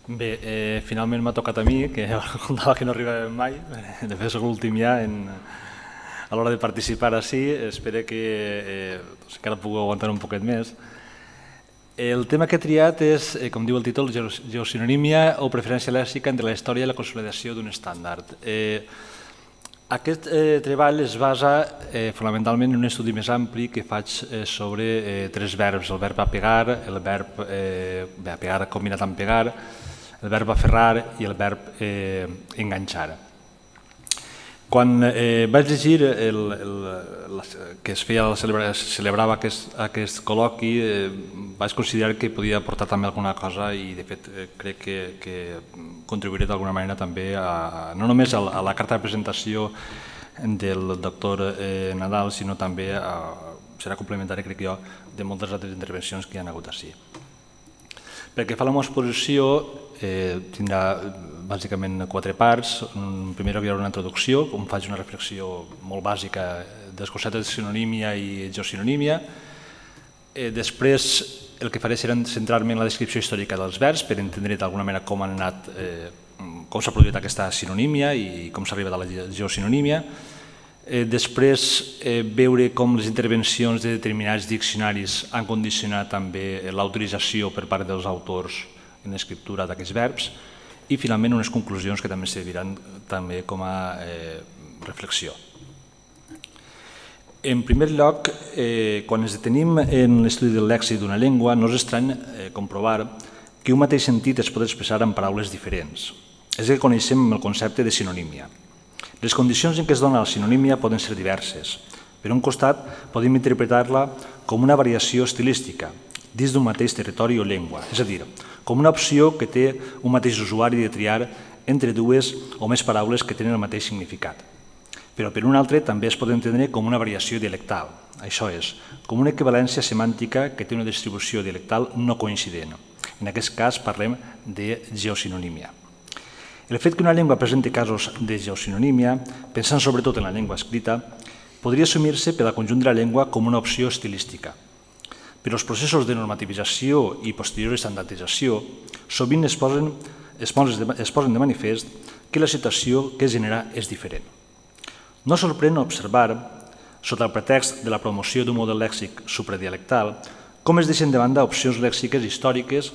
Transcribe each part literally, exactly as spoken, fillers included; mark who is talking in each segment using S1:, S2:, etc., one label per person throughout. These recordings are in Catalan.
S1: Bé, eh, finalment m'ha tocat a mi, que contava que no arribàvem mai. De fet, soc l'últim ja en, a l'hora de participar així. Espero que eh, doncs, encara puc aguantar un poquet més. El tema que he triat és, eh, com diu el títol, geosinonímia o preferència lèxica entre la història i la consolidació d'un estàndard. Eh, Aquest eh, treball es basa eh, fonamentalment en un estudi més ampli que faig eh, sobre eh, tres verbs, el verb apegar, el verb eh, bé, apegar combinat amb pegar, el verb aferrar i el verb eh, enganxar. Quan eh, vaig llegir el, el, el, que es feia, es celebrava aquest, aquest col·loqui, eh, vaig considerar que podia aportar també alguna cosa i de fet eh, crec que, que contribuiré d'alguna manera també a, no només a, a la carta de presentació del doctor eh, Nadal, sinó també a, serà complementari, crec jo, de moltes altres intervencions que hi ha hagut així. Pel que fa a la meva exposició, eh, tindrà bàsicament quatre parts. Primer hi haurà una introducció, on faig una reflexió molt bàsica dels conceptes de sinonímia i geosinonímia. Eh, després el que faré serà centrar-me en la descripció històrica dels verbs per entendre d'alguna manera com han anat, eh, com s'ha produït aquesta sinonímia i com s'ha arribat a la geosinonímia. Eh, després eh, veure com les intervencions de determinats diccionaris han condicionat també l'autorització per part dels autors en l'escriptura d'aquests verbs i finalment unes conclusions que també serviran també com a eh, reflexió. En primer lloc, eh, quan ens detenim en l'estudi del lèxic d'una llengua, no és estrany eh, comprovar que un mateix sentit es pot expressar en paraules diferents. És que coneixem el concepte de sinonímia. Les condicions en què es dona la sinonímia poden ser diverses. Per un costat, podem interpretar-la com una variació estilística dins d'un mateix territori o llengua, és a dir, com una opció que té un mateix usuari de triar entre dues o més paraules que tenen el mateix significat. Però per un altre també es pot entendre com una variació dialectal, això és, com una equivalència semàntica que té una distribució dialectal no coincident. En aquest cas parlem de geosinonímia. El fet que una llengua presenti casos de geosinonímia, pensant sobretot en la llengua escrita, podria assumir-se per al conjunt de la llengua com una opció estilística. Però els processos de normativització i posterior estandardització sovint es posen, es posen de manifest que la situació que es genera és diferent. No sorprèn observar, sota el pretext de la promoció d'un model lèxic supradialectal, com es deixen de banda opcions lèxiques històriques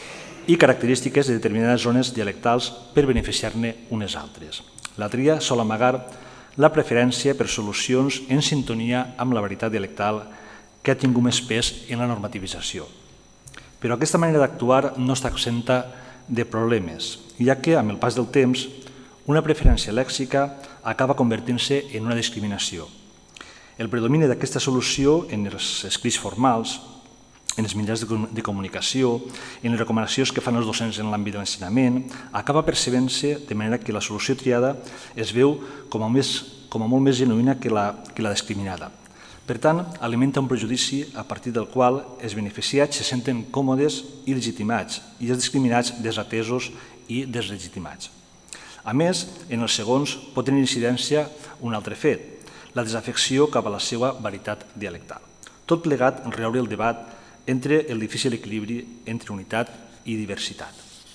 S1: i característiques de determinades zones dialectals per beneficiar-ne unes altres. La tria sol amagar la preferència per solucions en sintonia amb la varietat dialectal que ha tingut més pes en la normativització. Però aquesta manera d'actuar no està exenta de problemes, ja que, amb el pas del temps, una preferència lèxica acaba convertint-se en una discriminació. El predomini d'aquesta solució en els escrits formals, en els mitjans de comunicació, en les recomanacions que fan els docents en l'àmbit de l'ensenyament, acaba percebent-se de manera que la solució triada es veu com a, més, com a molt més genuïna que la, que la discriminada. Per tant, alimenta un prejudici a partir del qual els beneficiats se senten còmodes i legitimats i els discriminats desatesos i deslegitimats. A més, en els segons pot tenir incidència un altre fet, la desafecció cap a la seva varietat dialectal. Tot plegat reobre el debat entre el difícil equilibri entre unitat i diversitat.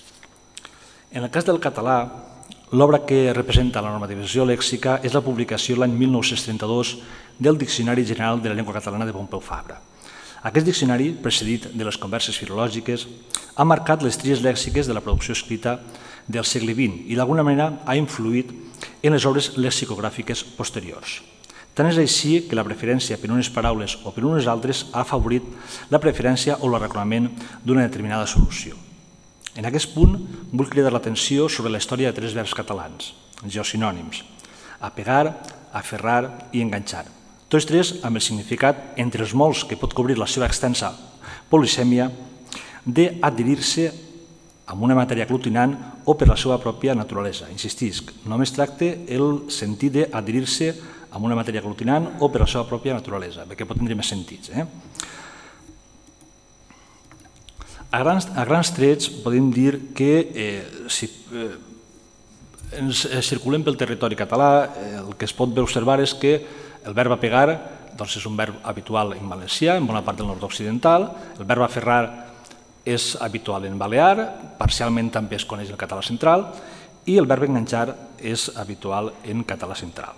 S1: En el cas del català, l'obra que representa la normativització lèxica és la publicació l'any mil nou-cents trenta-dos del Diccionari General de la Llengua Catalana de Pompeu Fabra. Aquest diccionari, precedit de les converses filològiques, ha marcat les tries lèxiques de la producció escrita del segle vint i d'alguna manera ha influït en les obres lexicogràfiques posteriors. Tant és així que la preferència per unes paraules o per unes altres ha afavorit la preferència o l'arraconament d'una determinada solució. En aquest punt vull cridar l'atenció sobre la història de tres verbs catalans, geosinònims, apegar, aferrar i enganxar. Tots tres amb el significat, entre els molts que pot cobrir la seva extensa polisèmia, d'adherir-se amb una matèria aglutinant o per la seva pròpia naturalesa. Insistisc, només tracta el sentit d'adherir-se amb una matèria aglutinant o per la seva pròpia naturalesa, perquè pot tindre més sentits. Eh? A, grans, a grans trets podem dir que eh, si eh, ens circulem pel territori català, eh, el que es pot observar és que el verb apegar doncs és un verb habitual en valencià, en bona part del nord occidental, el verb aferrar és habitual en balear, parcialment també es coneix el català central, i el verb enganxar és habitual en català central.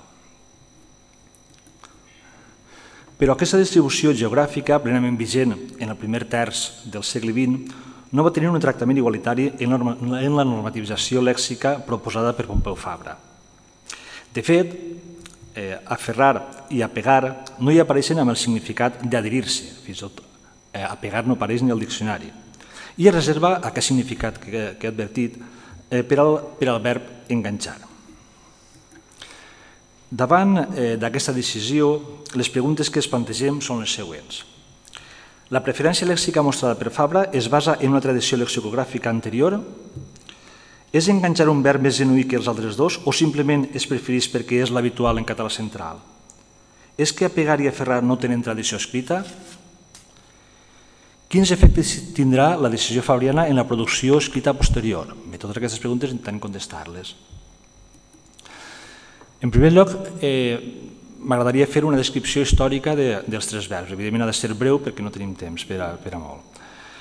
S1: Però aquesta distribució geogràfica, plenament vigent en el primer terç del segle vint, no va tenir un tractament igualitari en la normativització lèxica proposada per Pompeu Fabra. De fet, aferrar i apegar no hi apareixen amb el significat d'adherir-se, fins i tot apegar no apareix ni al diccionari, i es reserva aquest significat que he advertit per al verb enganxar. Davant d'aquesta decisió, les preguntes que es plantegem són les següents. La preferència lèxica mostrada per Fabra es basa en una tradició lexicogràfica anterior? És enganxar un verb més genuí que els altres dos o simplement es prefereix perquè és l'habitual en català central? És que apegar i aferrar no tenen tradició escrita? Quins efectes tindrà la decisió fabriana en la producció escrita posterior? Bé, totes aquestes preguntes intentem contestar-les. En primer lloc, m'agradaria fer una descripció històrica dels tres verbs. Evidentment ha de ser breu perquè no tenim temps per a molt.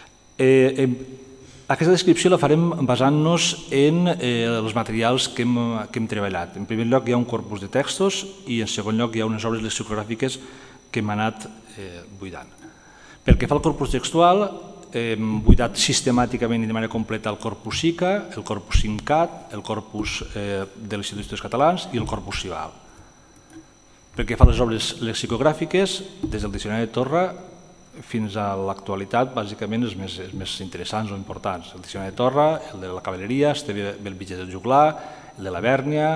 S1: Aquesta descripció la farem basant-nos en els materials que hem treballat. En primer lloc hi ha un corpus de textos i en segon lloc hi ha unes obres lexicogràfiques que hem anat buidant. Pel que fa al corpus textual, hem buidat sistemàticament i de manera completa el corpus SICA, el corpus SINCAT, el corpus de l'Institut d'Estudis Catalans i el corpus CIVAL. Pel que fa a les obres lexicogràfiques, des del Diccionari de Torra fins a l'actualitat, bàsicament els més interessants o importants. El Diccionari de Torra, el de la Cavalleria, Esteve Bellvitge del Juglar, el de la Bèrnia,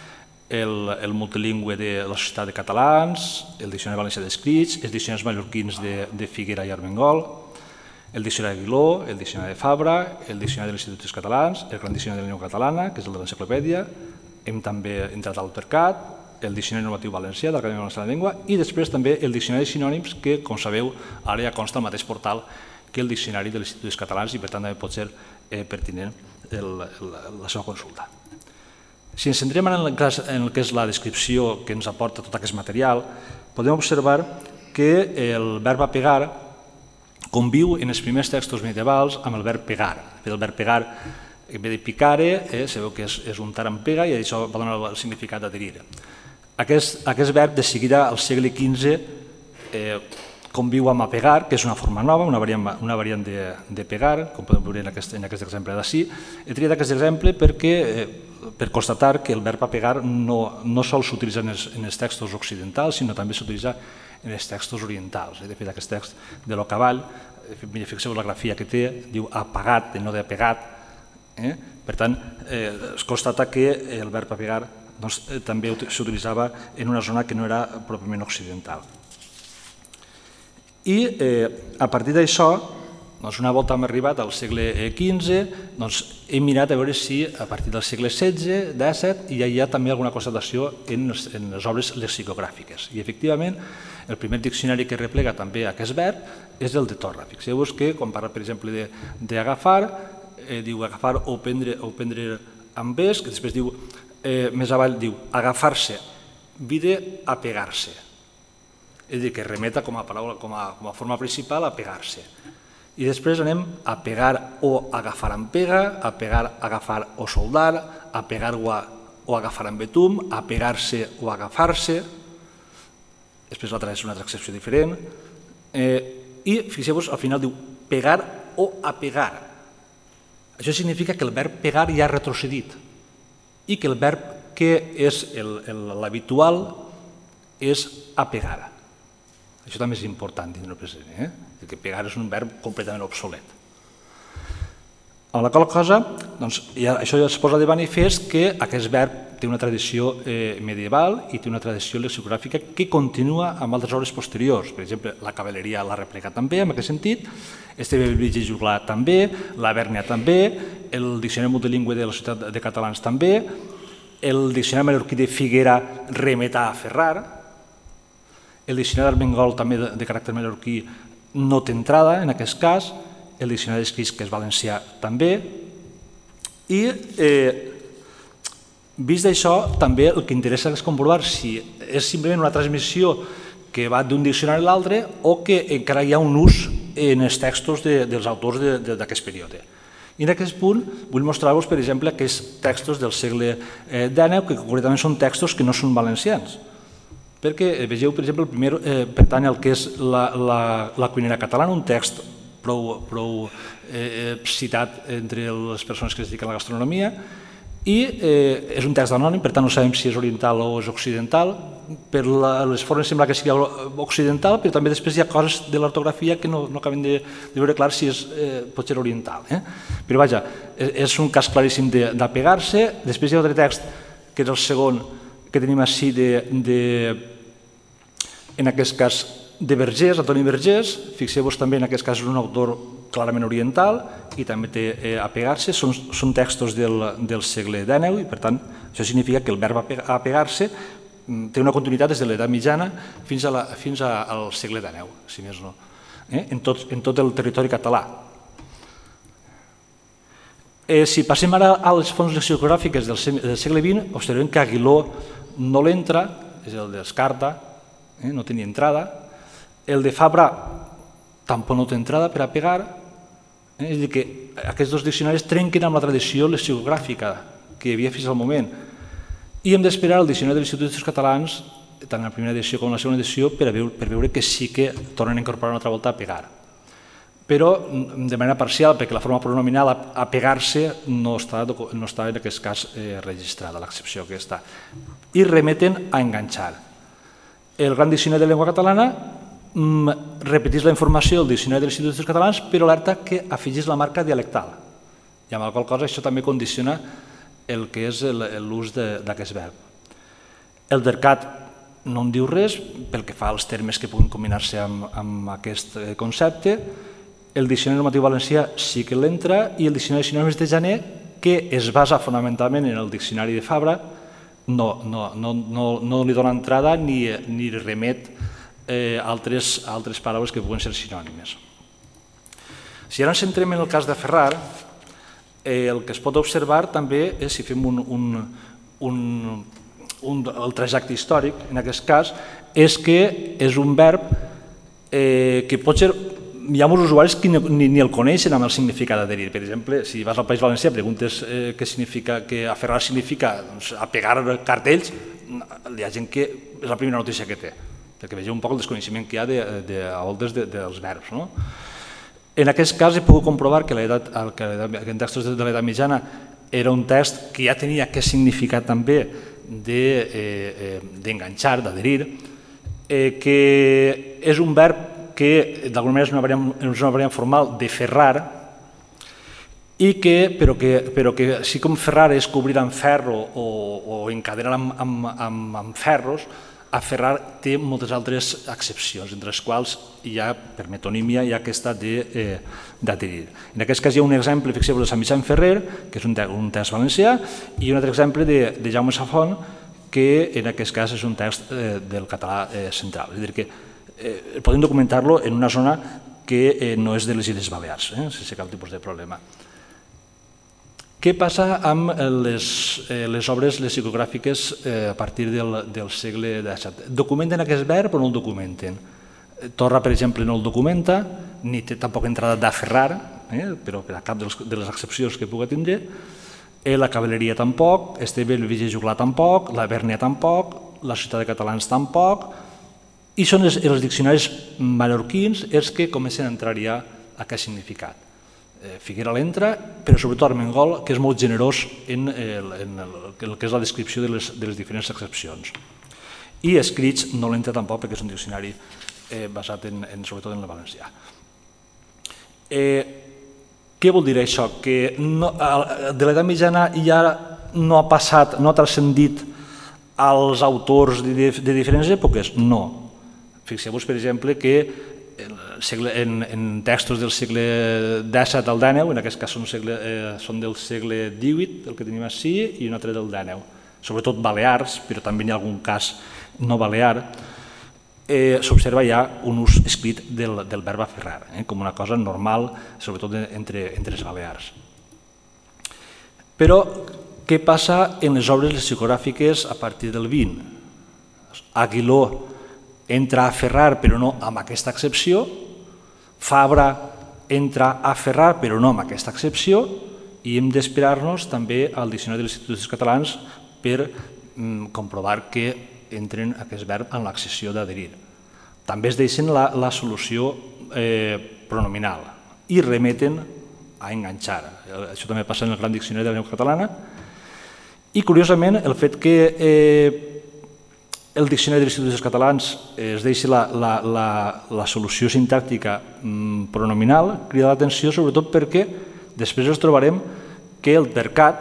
S1: el multilingüe de la Societat de Catalans, el Diccionari Valencià d'Escrits, els diccionaris mallorquins de Figuera i Armengol, el Diccionari Aguiló, el Diccionari de Fabra, el Diccionari de l'Institut d'Estudis Catalans, el Gran Diccionari de la Llengua Catalana, que és el de l'Enciclopèdia, hem també entrat al PERCAT, el Diccionari Normatiu Valencià de l'Acadèmia Valenciana de la Llengua i després també el Diccionari de Sinònims que, com sabeu, ara ja consta al mateix portal que el Diccionari de l'Institut d'Estudis Catalans i per tant també pot ser pertinent la seva consulta. Si ens centrem en el que és la descripció que ens aporta tot aquest material, podem observar que el verb apegar conviu en els primers textos medievals amb el verb pegar. El verb pegar, en vez de picare, sabeu que és untar amb pega i això va donar el significat d'adherir. Aquest verb de seguida al segle quinze conviu amb apegar, que és una forma nova, una variant de pegar, com podem veure en aquest exemple d'ací. He triat aquest exemple per constatar que el verb apegar no sol s'utilitzar en els textos occidentals, sinó també s'utilitza en els textos orientals. De fet, aquest text de lo cavall, fixeu la grafia que té, diu apagat, no d'apegat. Per tant, es constata que el verb apegar també s'utilitzava en una zona que no era pròpiament occidental. I a partir d'això, una volta hem arribat al segle quinze, hem mirat a veure si a partir del segle setze, disset, ja hi ha també alguna constatació en les obres lexicogràfiques. I efectivament, el primer diccionari que replega també aquest verb és el de Torra. Fixeu-vos que quan parla, per exemple, d'agafar, diu agafar o prendre amb es, que després diu, més avall diu agafar-se, vide apegar-se. És a dir, que remeta com a paraula, com a forma principal a pegar-se. I després anem a pegar o agafar amb pega, a pegar, agafar o soldar, a pegar o agafar amb betum, a pegar-se o agafar-se. Després l'altra és una altra excepció diferent. I fixeu-vos, al final diu pegar o apegar. Això significa que el verb pegar ja ha retrocedit i que el verb que és l'habitual és apegar. Això també és important tenir-ho present, que pegar és un verb completament obsolet. Amb la qual cosa, això ja es posa de manifest que aquest verb té una tradició medieval i té una tradició lexicogràfica que continua amb altres obres posteriors. Per exemple, la Cavalleria l'ha replegat també, en aquest sentit, Esteve Bellvitge i Juglar també, la Bèrnia també, el Diccionari Multilingüe de la Societat de Catalans també, el Diccionari Mallorquí de Figuera remet a aferrar, el Diccionari d'Armengol també de caràcter mallorquí no té entrada en aquest cas, el Diccionari d'Escrits, que és valencià, també, i vist d'això, també el que interessa és comprovar si és simplement una transmissió que va d'un diccionari a l'altre o que encara hi ha un ús en els textos dels autors d'aquest període. I en aquest punt vull mostrar-vos, per exemple, aquests textos del segle dènou, que concretament són textos que no són valencians. Perquè, vegeu, per exemple, el primer pertany al que és la cuinera catalana, un text prou citat entre les persones que es dediquen a la gastronomia, i és un text anònim, per tant no sabem si és oriental o és occidental. Per les formes sembla que sigui occidental, però també després hi ha coses de l'ortografia que no acabem de veure clar si pot ser oriental. Però vaja, és un cas claríssim d'apegar-se. Després hi ha un altre text, que és el segon que tenim així, en aquest cas, de Vergés, Antoni Vergés. Fixeu-vos també, en aquest cas, és un autor clarament oriental i també té apegar-se. Són textos del segle dènou i, per tant, això significa que el verb apegar-se té una continuïtat des de l'edat mitjana fins al segle dènou, si més no, en tot el territori català. Si passem ara a les fonts lexicogràfiques del segle vint, observem que Aguiló no l'entra, és el d'Escarta, no tenia entrada. El de Fabra tampoc no té entrada per a pegar. És a dir, que aquests dos diccionaris trenquen amb la tradició lexicogràfica que hi havia fins al moment. I hem d'esperar el diccionari de l'Institut d'Estudis Catalans, tant en la primera edició com en la segona edició, per veure que sí que tornen a incorporar una altra volta a pegar. Però de manera parcial, perquè la forma pronominal a pegar-se no està en aquest cas registrada, l'excepció que està. I remeten a enganxar. El Gran Diccionari de Llengua Catalana repeteix la informació del Diccionari de l'Institut d'Estudis Catalans, però alerta que afegeix la marca dialectal. I amb la qual cosa això també condiciona el que és l'ús d'aquest verb. El DERCAT no en diu res pel que fa als termes que puguin combinar-se amb aquest concepte. El Diccionari Normatiu Valencià sí que l'entra i el Diccionari de Sinònims de Janer, que es basa fonamentalment en el Diccionari de Fabra, no li dona entrada ni remet altres paraules que puguen ser sinònimes. Si ara ens centrem en el cas de Ferrar, el que es pot observar també és, si fem el trajecte històric, en aquest cas, és que és un verb que pot ser... Hi ha molts usuaris que ni el coneixen amb el significat d'adherir. Per exemple, si vas al País Valencià i preguntes què significa, que aferrar significa apegar cartells, hi ha gent que és la primera notícia que té, perquè vegeu un poc el desconeixement que hi ha a voltes dels verbs. En aquest cas he pogut comprovar que en textos de l'edat mitjana era un text que ja tenia aquest significat també d'enganxar, d'adherir, que és un verb que d'alguna manera és una variant formal de ferrar, però que si com ferrar és cobrir amb ferro o encadenar amb ferros, aferrar té moltes altres accepcions, entre les quals hi ha, per metonímia, hi ha aquesta d'adherir. En aquest cas hi ha un exemple, fixeu-vos, de Sant Vicent Ferrer, que és un text valencià, i un altre exemple de Jaume Safont, que en aquest cas és un text del català central. És a dir, que podem documentar-lo en una zona que no és de les Illes Balears, sense cap tipus de problema. Què passa amb les obres lexicogràfiques a partir del segle disset? Documenten aquest verb o no el documenten? Torra, per exemple, no el documenta, ni té tampoc entrada d'aferrar, però per a cap de les excepcions que pugui tindre. La cavalleria tampoc, Esteve el Vigé Juglar tampoc, la Bèrnia tampoc, la Societat de Catalans tampoc, i són els diccionaris mallorquins els que comencen a entrar ja a aquest significat. Figuera l'entra, però sobretot Armengol, que és molt generós en el que és la descripció de les diferents excepcions. I escrits no l'entra tampoc perquè és un diccionari basat sobretot en el valencià. Què vol dir això? Que de l'edat mitjana ja no ha passat, no ha transcendit als autors de diferents èpoques? No. Fixeu-vos, per exemple, que en textos del segle disset al dènou, en aquest cas són del segle divuit, el que tenim així, i un altre del dènou. Sobretot balears, però també hi ha algun cas no balear, s'observa ja un ús escrit del verb aferrar, com una cosa normal, sobretot entre els balears. Però què passa en les obres lexicogràfiques a partir del vint? Aguiló entra a Ferrar, però no amb aquesta excepció. Fabra entra a aferrar, però no amb aquesta excepció, i hem d'esperar-nos també al Diccionari de l'Institut d'Estudis Catalans per comprovar que entren aquest verb en l'accessió d'adherir. També es deixen la solució pronominal i remeten a enganxar. Això també passa en el Gran Diccionari de la Llengua Catalana. I, curiosament, el fet que el Diccionari de l'Institut d'Estudis Catalans es deixi la solució sintàctica pronominal crida l'atenció, sobretot perquè després ens trobarem que el tercat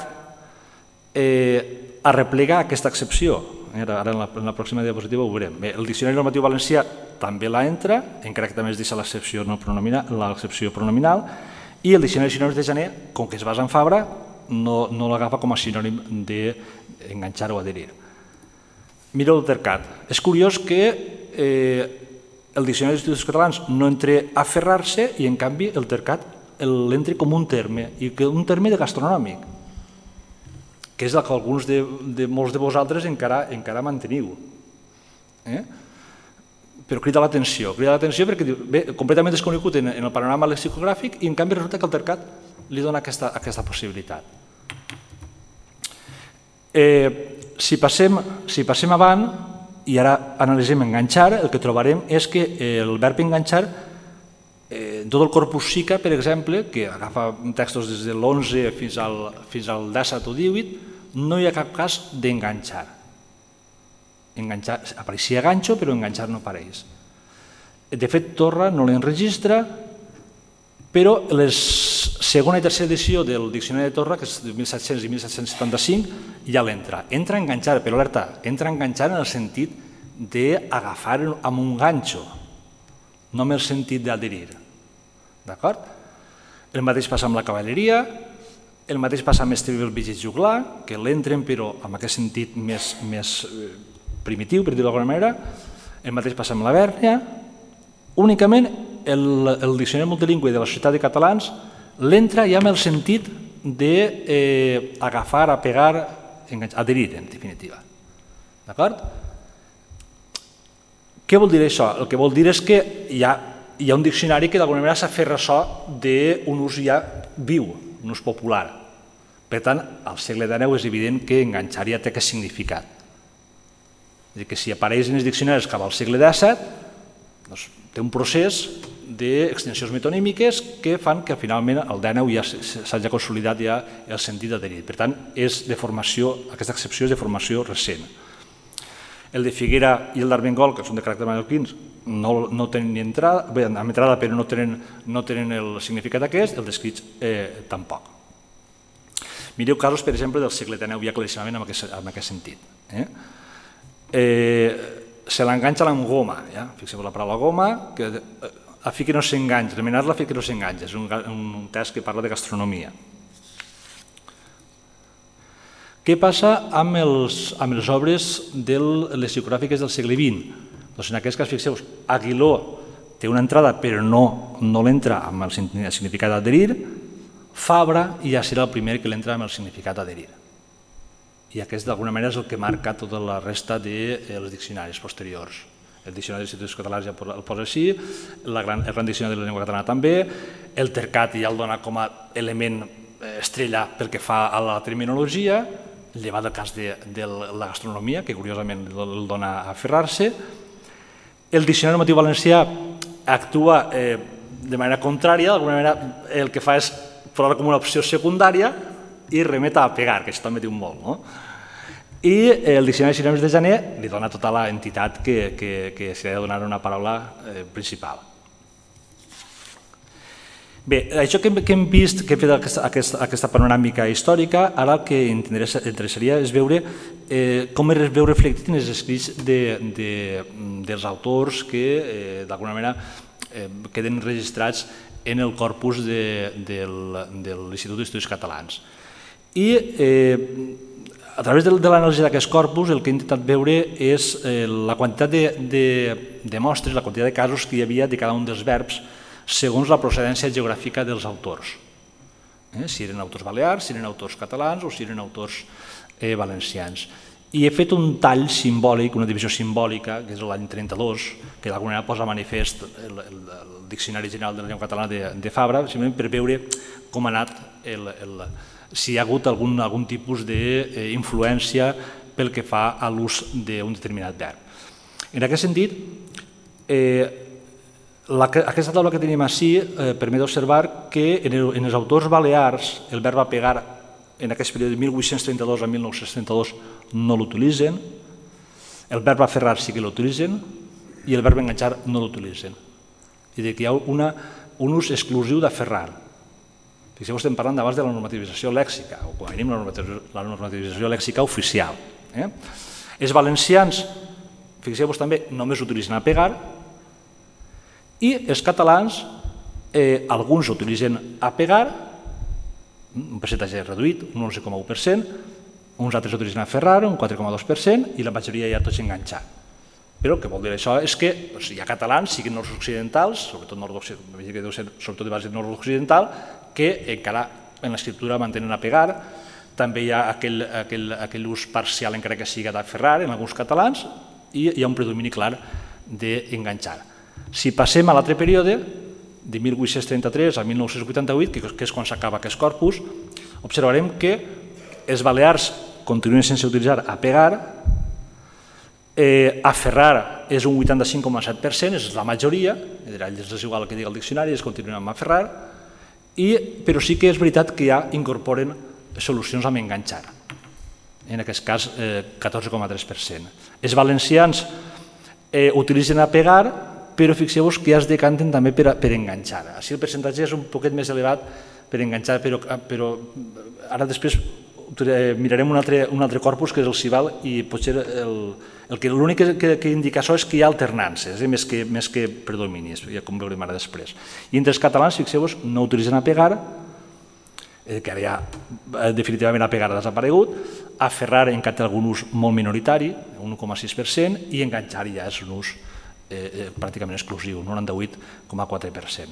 S1: arreplega aquesta excepció. Ara en la pròxima diapositiva ho veurem. El Diccionari Normatiu Valencià també la entra, encara que també es deixa l'excepció pronominal, i el Diccionari de sinònims de Janer, com que es basa en Fabra, no l'agafa com a sinònim d'enganxar o adherir. Mireu el tercat. És curiós que el Diccionari d'Estudis Catalans no entre a aferrar-se i, en canvi, el tercat l'entri com un terme, i un terme de gastronòmic, que és el que alguns de molts de vosaltres encara manteniu. Però crida l'atenció, crida l'atenció perquè ve completament desconegut en el panorama lexicogràfic i, en canvi, resulta que el tercat li dona aquesta possibilitat. Si passem avant i ara analitzem enganxar, el que trobarem és que el verb enganxar, tot el corpus SICA, per exemple, que agafa textos des de l'onze fins al disset o divuit, no hi ha cap cas d'enganxar. Apareixia ganxo, però enganxar no apareix. De fet, Torra no l'enregistra, però la segona i tercera edició del Diccionari de Torra, que és de mil set-cents i mil set-cents setanta-cinc, ja l'entra. Entra a enganxar, però alerta, entra a enganxar en el sentit d'agafar amb un ganxo, no amb el sentit d'adherir. D'acord? El mateix passa amb la cavalleria, el mateix passa amb estribil, big i juglar, que l'entren però amb aquest sentit més primitiu, per dir-ho d'alguna manera. El mateix passa amb la vèrnia. Únicament el Diccionari Multilingüe de la Societat de Catalans l'entra ja amb el sentit d'agafar, apegar, adherir, en definitiva. D'acord? Què vol dir això? El que vol dir és que hi ha hi ha un diccionari que d'alguna manera s'aferra a això d'un ús ja viu, un ús popular. Per tant, al segle dinou és evident que enganxar ja té aquest significat. És a dir, que si apareix en els diccionaris cap al segle disset, té un procés d'extensions metonímiques que fan que finalment al dinou ja s'hagi consolidat ja el sentit d'adherir. Per tant, aquesta excepció és de formació recent. El de Figuera i el d'Armengol, que són de caràcter mallorquins, no tenen ni entrada, amb entrada però no tenen el significat aquest, el d'escrits tampoc. Mireu casos, per exemple, del segle dinou ja claríssimament en aquest sentit. Se l'enganxa amb goma, fixeu la paraula goma, a fi que no s'enganxa, remenar-la a fi que no s'enganxa, és un text que parla de gastronomia. Què passa amb les obres lexicogràfiques del segle vint? Doncs en aquest cas, fixeu, Aguiló té una entrada però no l'entra amb el significat d'adherir, Fabra ja serà el primer que l'entra amb el significat d'adherir. I aquest d'alguna manera és el que marca tota la resta dels diccionaris posteriors. El Diccionari dels Instituts Catalans ja el posa així, el Gran Diccionari de la Llengua Catalana també, el tercat ja el dona com a element estrella pel que fa a la terminologia, llevat del cas de la gastronomia, que curiosament el dona a aferrar-se. El Diccionari Normatiu Valencià actua de manera contrària, d'alguna manera el que fa és posar-la com una opció secundària i remet a pegar, que això també diu molt. I el Diccionari de sinònims de Janer li dona tota l'entitat que s'ha de donar una paraula principal. Bé, això que hem vist, que hem fet aquesta panoràmica històrica, ara el que interessaria és veure com es veu reflectit en els escrits dels autors que d'alguna manera queden registrats en el corpus de l'Institut d'Estudis Catalans. I a través de l'anàlisi d'aquest corpus el que he intentat veure és la quantitat de mostres, la quantitat de casos que hi havia de cada un dels verbs segons la procedència geogràfica dels autors. Si eren autors balears, si eren autors catalans o si eren autors valencians. i he fet un tall simbòlic, una divisió simbòlica, que és l'any trenta-dos, que d'alguna manera posa a manifest el, el, el Diccionari General de la Llengua Catalana de, de Fabra, simplement per veure com ha anat, el, el, si hi ha hagut algun, algun tipus d'influència pel que fa a l'ús d'un determinat verb. En aquest sentit, eh, la, aquesta taula que tenim així eh, permet observar que en, el, en els autors balears el verb a pegar en aquest període de mil vuit-cents trenta-dos a mil nou-cents trenta-dos no l'utilitzen, el verb aferrar sí que l'utilitzen i el verb enganxar no l'utilitzen. És a dir, que hi ha una, un ús exclusiu d'aferrar. Fixeu, estem parlant abans de la normativització lèxica, o com a mínim la normativització lèxica oficial. Eh? Els valencians, fixeu-vos també, només utilitzen a pegar, i els catalans, eh, alguns utilitzen a pegar, un percentatge reduït, un onze coma u per cent, uns altres utilitzen a aferrar, un quatre coma dos per cent, i la majoria ja tots enganxar. Però el que vol dir això és que doncs, hi ha catalans, siguin nord-occidentals, sobretot nord-occidental, nord que encara en l'escriptura mantenen a pegar, també hi ha aquell, aquell, aquell ús parcial encara que sigui d'aferrar en alguns catalans, i hi ha un predomini clar d'enganxar. Si passem a l'altre període, de mil vuit-cents trenta-tres a mil nou-cents vuitanta-vuit, que és quan s'acaba aquest corpus, observarem que els balears continuen sense utilitzar a pegar, eh, aferrar és un vuitanta-cinc coma set per cent, és la majoria, és igual el que digui el diccionari, es continuen amb aferrar, i, però sí que és veritat que ja incorporen solucions amb enganxar, en aquest cas eh, catorze coma tres per cent. Els valencians eh, utilitzen a pegar, però fixeu-vos que ja es decanten també per, per enganxar. Així el percentatge és un poquet més elevat per enganxar, però, però ara després mirarem un altre, un altre corpus, que és el Sival, i potser l'únic que, que, que indica això és que hi ha alternances, eh, més, que, més que predominis, ja com veurem ara després. I entre els catalans, fixeu-vos, no utilitzen a pegar, eh, que ara ja eh, definitivament a pegar ha desaparegut, aferrar encara té algun ús molt minoritari, un un coma sis per cent, i enganxar ja és un ús Eh, pràcticament exclusiu, noranta-vuit coma quatre per cent.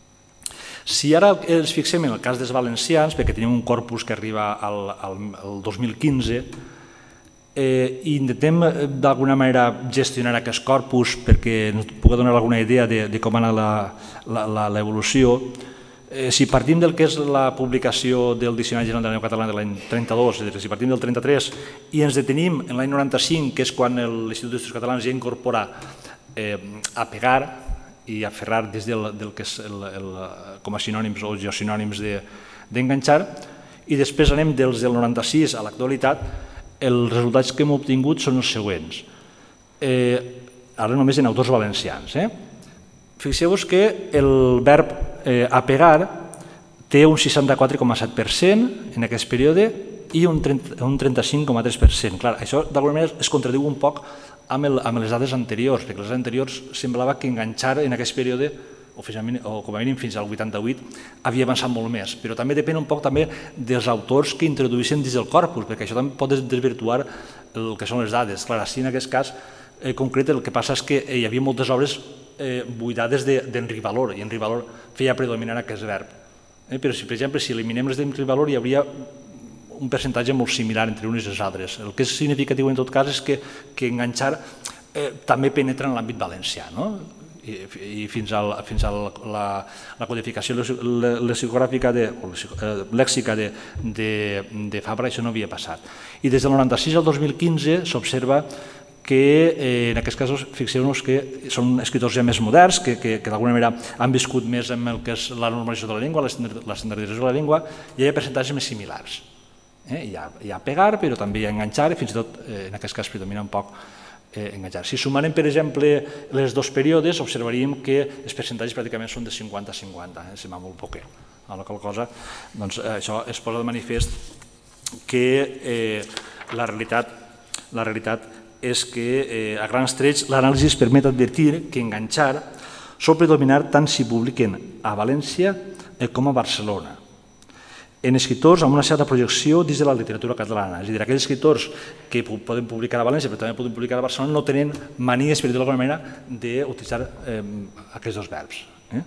S1: Si ara ens fixem en el cas dels valencians, perquè tenim un corpus que arriba al, al, al dos mil quinze, eh, i intentem d'alguna manera gestionar aquest corpus perquè ens pugui donar alguna idea de, de com ha anat l'evolució. Eh, si partim del que és la publicació del Diccionari General de la Llengua Catalana de l'any trenta-dos, és a dir, si partim del trenta-tres i ens detenim en l'any noranta-cinc, que és quan l'Institut d'Estudis Catalans ja incorpora Eh, a pegar i a aferrar des del, del que és el, el, com a sinònims o geosinònims d'enganxar, i després anem dels del noranta-sis a l'actualitat, els resultats que hem obtingut són els següents. Eh, ara només en autors valencians. Eh? Fixeu-vos que el verb eh, a pegar té un seixanta-quatre coma set per cent en aquest període i un trenta-cinc coma tres per cent. Clar, això d'alguna manera es contradiu un poc amb, el, amb les dades anteriors, perquè les anteriors semblava que enganxar en aquest període, o, o com a mínim fins al vuitanta-vuit, havia avançat molt més, però també depèn un poc també dels autors que introduïssin dins del corpus, perquè això també pot desvirtuar el que són les dades. Clar, així en aquest cas eh, concret el que passa és que hi havia moltes obres eh, buidades d'Enric Valor, i Enric Valor feia predominar aquest verb. Eh, però si, per exemple, si eliminem les d'Enric Valor, hi hauria un percentatge molt similar entre unes i les altres. El que és significatiu en tot cas és que, que enganxar eh, també penetra en l'àmbit valencià, no? I, i fins a, fins a la, la codificació lexicogràfica de, o lèxica de, de, de Fabra això no havia passat. I des del noranta-sis al dos mil quinze s'observa que eh, en aquests casos fixeu-nos que són escriptors ja més moderns, que, que, que d'alguna manera han viscut més amb el que és la normalització de la llengua, l'estandardització de la llengua, i hi ha percentatges més similars. Eh, hi, ha, hi ha pegar, però també hi ha enganxar, i fins i tot, eh, en aquest cas, predomina un poc eh, enganxar. Si sumarem, per exemple, les dos períodes, observaríem que els percentatges pràcticament són de cinquanta a cinquanta, eh, sembla molt poquet. A la qual cosa, doncs, eh, això es posa de manifest que eh, la realitat, la realitat és que, eh, a grans trets, l'anàlisi permet advertir que enganxar sol predominar tant si publiquen a València eh, com a Barcelona, en escriptors amb una certa projecció dins de la literatura catalana. És a dir, aquells escriptors que poden publicar a València però també poden publicar a Barcelona no tenen manies, per dir-ho d'alguna manera, d'utilitzar eh, aquests dos verbs. Eh?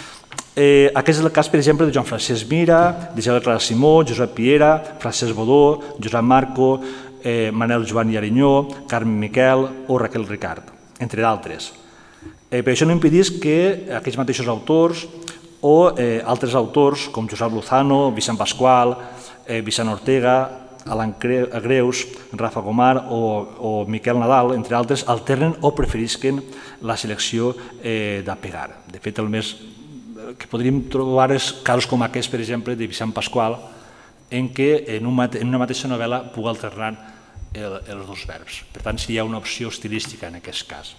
S1: Eh, aquest és el cas, per exemple, de Joan Francesc Mira, d'Isabel Clara Simó, Josep Piera, Francesc Bodó, Josep Marco, Manel Joan i Arinyó, Carme Miquel o Raquel Ricard, entre d'altres. Però això no impedís que aquells mateixos autors o altres autors com Josep Lozano, Vicent Pasqual, Vicent Ortega, Alan Greus, Rafa Gomar o Miquel Nadal, entre altres, alternen o preferisquen la selecció d'Apegar. De fet, el més que podríem trobar és casos com aquest, per exemple, de Vicent Pasqual, en què en una mateixa novel·la puc alternar els dos verbs. Per tant, si hi ha una opció estilística en aquest cas.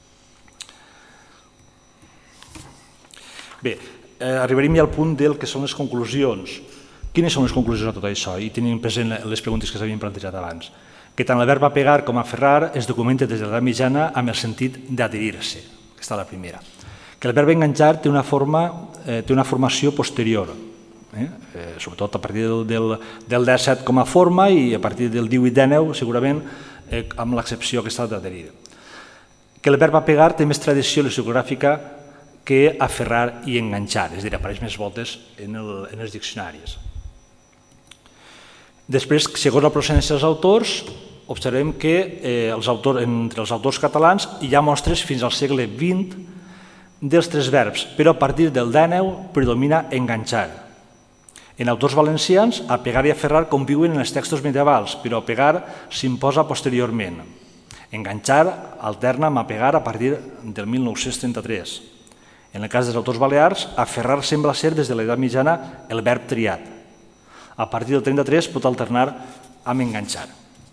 S1: Bé, arribarem ja al punt del que són les conclusions. Quines són les conclusions de tot això? I tenint present les preguntes que s'havien plantejat abans. Que tant el verb apegar com aferrar es documenta des de l'edat mitjana amb el sentit d'adherir-se. Aquesta és la primera. Que el verb enganxar té una formació posterior, sobretot a partir del dèsset com a forma i a partir del divuit dènou, segurament, amb l'excepció aquesta d'adherir. Que el verb apegar té més tradició lexicogràfica que aferrar i enganxar, és a dir, apareix més voltes en els diccionaris. Després, segons la procedència dels autors, observem que entre els autors catalans hi ha mostres fins al segle vint dels tres verbs, però a partir del dènou predomina enganxar. En autors valencians, apegar i aferrar conviuen en els textos medievals, però apegar s'imposa posteriorment. Enganxar alterna amb apegar a partir del mil nou-cents trenta-tres. En el cas dels autors balears, aferrar sembla ser des de l'edat mitjana el verb triat. A partir del trenta-tres pot alternar amb enganxar.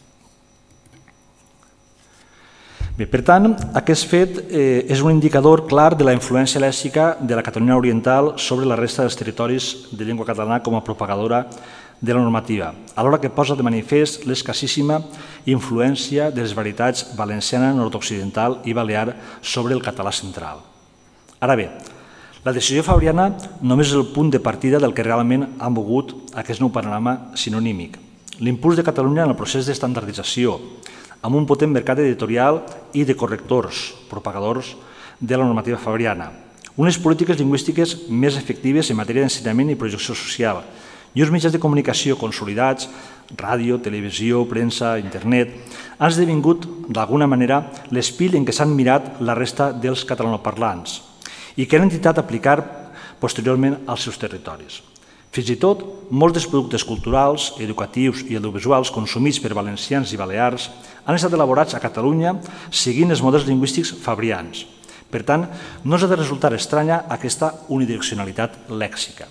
S1: Bé, per tant, aquest fet és un indicador clar de la influència lèxica de la Catalunya Oriental sobre la resta dels territoris de llengua catalana com a propagadora de la normativa, alhora que posa de manifest l'escassíssima influència de les varietats valenciana, nord-occidental i balear sobre el català central. Ara bé, la decisió fabriana només és el punt de partida del que realment ha mogut aquest nou panorama sinonímic. L'impuls de Catalunya en el procés d'estandardització, amb un potent mercat editorial i de correctors, propagadors de la normativa fabriana. Unes polítiques lingüístiques més efectives en matèria d'ensenyament i projecció social i uns mitjans de comunicació consolidats, ràdio, televisió, premsa, internet, han esdevingut, d'alguna manera, l'espill en què s'han mirat la resta dels catalanoparlants i que han intentat aplicar posteriorment als seus territoris. Fins i tot, molts dels productes culturals, educatius i audiovisuals consumits per valencians i balears han estat elaborats a Catalunya seguint els models lingüístics fabrians. Per tant, no ens ha de resultar estranya aquesta unidireccionalitat lèxica.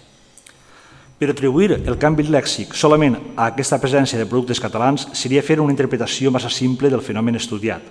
S1: Per atribuir el canvi lèxic solament a aquesta presència de productes catalans seria fer una interpretació massa simple del fenomen estudiat.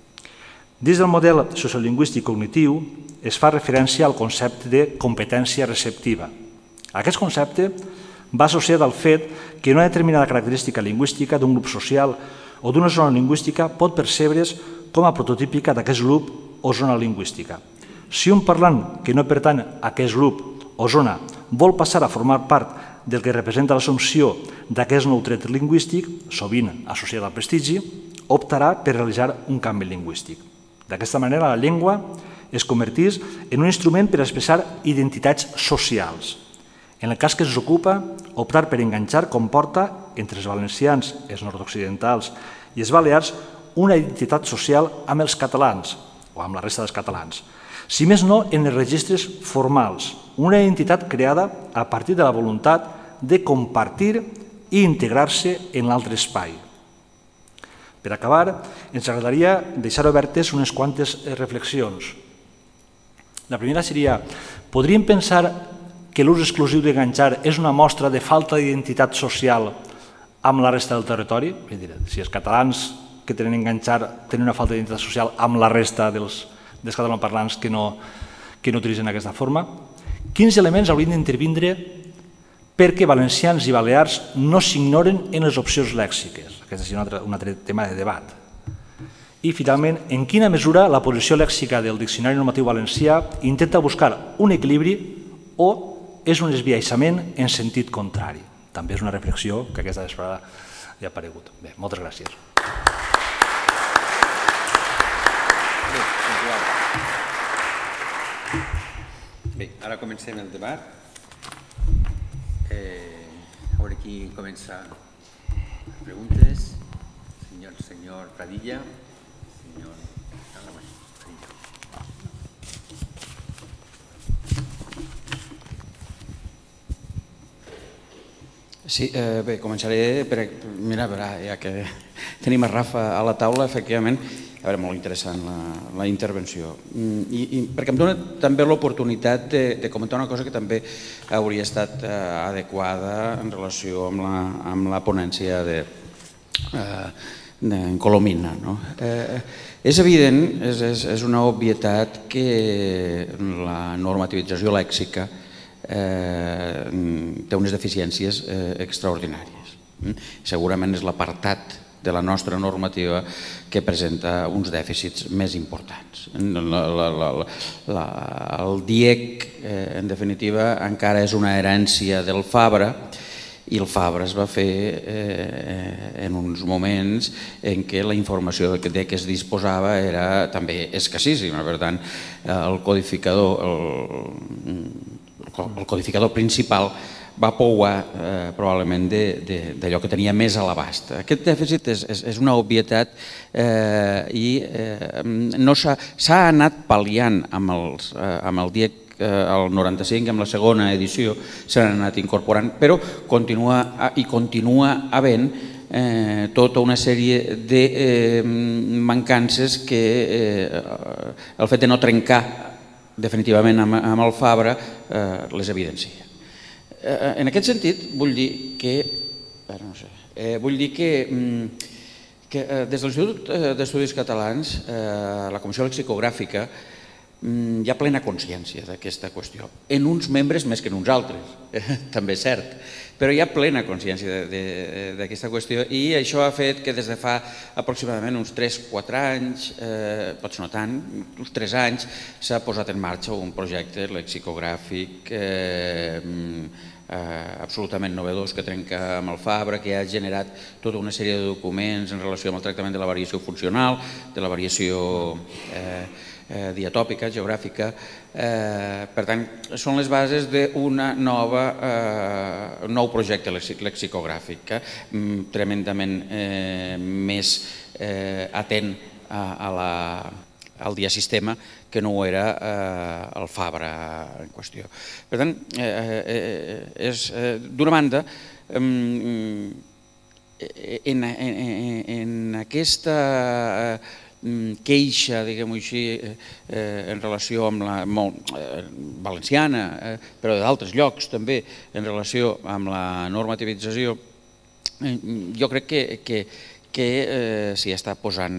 S1: Dins del model sociolingüístic cognitiu es fa referència al concepte de competència receptiva. Aquest concepte va associat al fet que una determinada característica lingüística d'un grup social o d'una zona lingüística pot percebre's com a prototípica d'aquest grup o zona lingüística. Si un parlant que no pertany a aquest grup o zona vol passar a formar part del que representa l'assumpció d'aquest nou tret lingüístic, sovint associat al prestigi, optarà per realitzar un canvi lingüístic. D'aquesta manera, la llengua es converteix en un instrument per expressar identitats socials. En el cas que ens ocupa, optar per enganxar comporta, entre els valencians, els nord-occidentals i els balears, una identitat social amb els catalans, o amb la resta dels catalans. Si més no, en els registres formals, una identitat creada a partir de la voluntat de compartir i integrar-se en l'altre espai. Per acabar, ens agradaria deixar obertes unes quantes reflexions. La primera seria, podríem pensar que l'ús exclusiu d'enganxar és una mostra de falta d'identitat social amb la resta del territori? Si els catalans que tenen enganxar tenen una falta d'identitat social amb la resta dels catalanoparlants que no utilitzen aquesta forma, quins elements haurien d'intervindre perquè valencians i balears no s'ignoren en les opcions lèxiques? Aquest és un altre tema de debat. I, finalment, en quina mesura la posició lèxica del Diccionari Normatiu Valencià intenta buscar un equilibri o és un esbiaixament en sentit contrari? També és una reflexió que aquesta vesprada ja ha aparegut. Bé, moltes gràcies.
S2: Bé, ara comencem el debat. A veure qui comença les preguntes. senyor, senyor Pradilla. Senyor Pradilla.
S3: Sí, eh, bé, començaré per... Mira, ja que tenim a Rafa a la taula, efectivament, a veure, molt interessant la, la intervenció. I, i perquè em dona també l'oportunitat de, de comentar una cosa que també hauria estat eh, adequada en relació amb la, amb la ponència de, eh, d'en Colomina. No? Eh, és evident, és, és, és una obvietat que la normativització lèxica eh, té unes deficiències eh, extraordinàries. Segurament és l'apartat de la nostra normativa que presenta uns dèficits més importants. La, la, la, la, el D I E C, eh, en definitiva, encara és una herència del Fabra, i el Fabra es va fer eh, en uns moments en què la informació de què es disposava era també escassíssima. Per tant, el codificador, el, el codificador principal va pouar eh, probablement d'allò que tenia més a l'abast. Aquest dèficit és, és, és una obvietat eh, i eh, no s'ha anat pal·liant amb, els, eh, amb el D I E C el noranta-cinc, amb la segona edició s'han anat incorporant, però continua i continua havent eh, tota una sèrie de eh, mancances que eh, el fet de no trencar definitivament amb, amb el Fabra eh, les evidencia. Eh, en aquest sentit, vull dir que, no sé, eh, vull dir que, que eh, des de l'Institut d'Estudis Catalans, eh, la Comissió Lexicogràfica, hi ha plena consciència d'aquesta qüestió, en uns membres més que en uns altres, també és cert, però hi ha plena consciència d'aquesta qüestió i això ha fet que des de fa aproximadament uns tres o quatre anys, eh, potser no tant, uns tres anys, s'ha posat en marxa un projecte lexicogràfic eh, eh, absolutament novedós que trenca amb el Fabra, que ha generat tota una sèrie de documents en relació amb el tractament de la variació funcional, de la variació eh, diatòpica, geogràfica. Per tant, són les bases d'un nou projecte lexicogràfic, tremendament més atent al diasistema que no ho era el Fabra en qüestió. Per tant, d'una banda, en aquesta queixa, diguem-ho així, en relació amb la valenciana, però d'altres llocs també, en relació amb la normativització, jo crec que s'hi està posant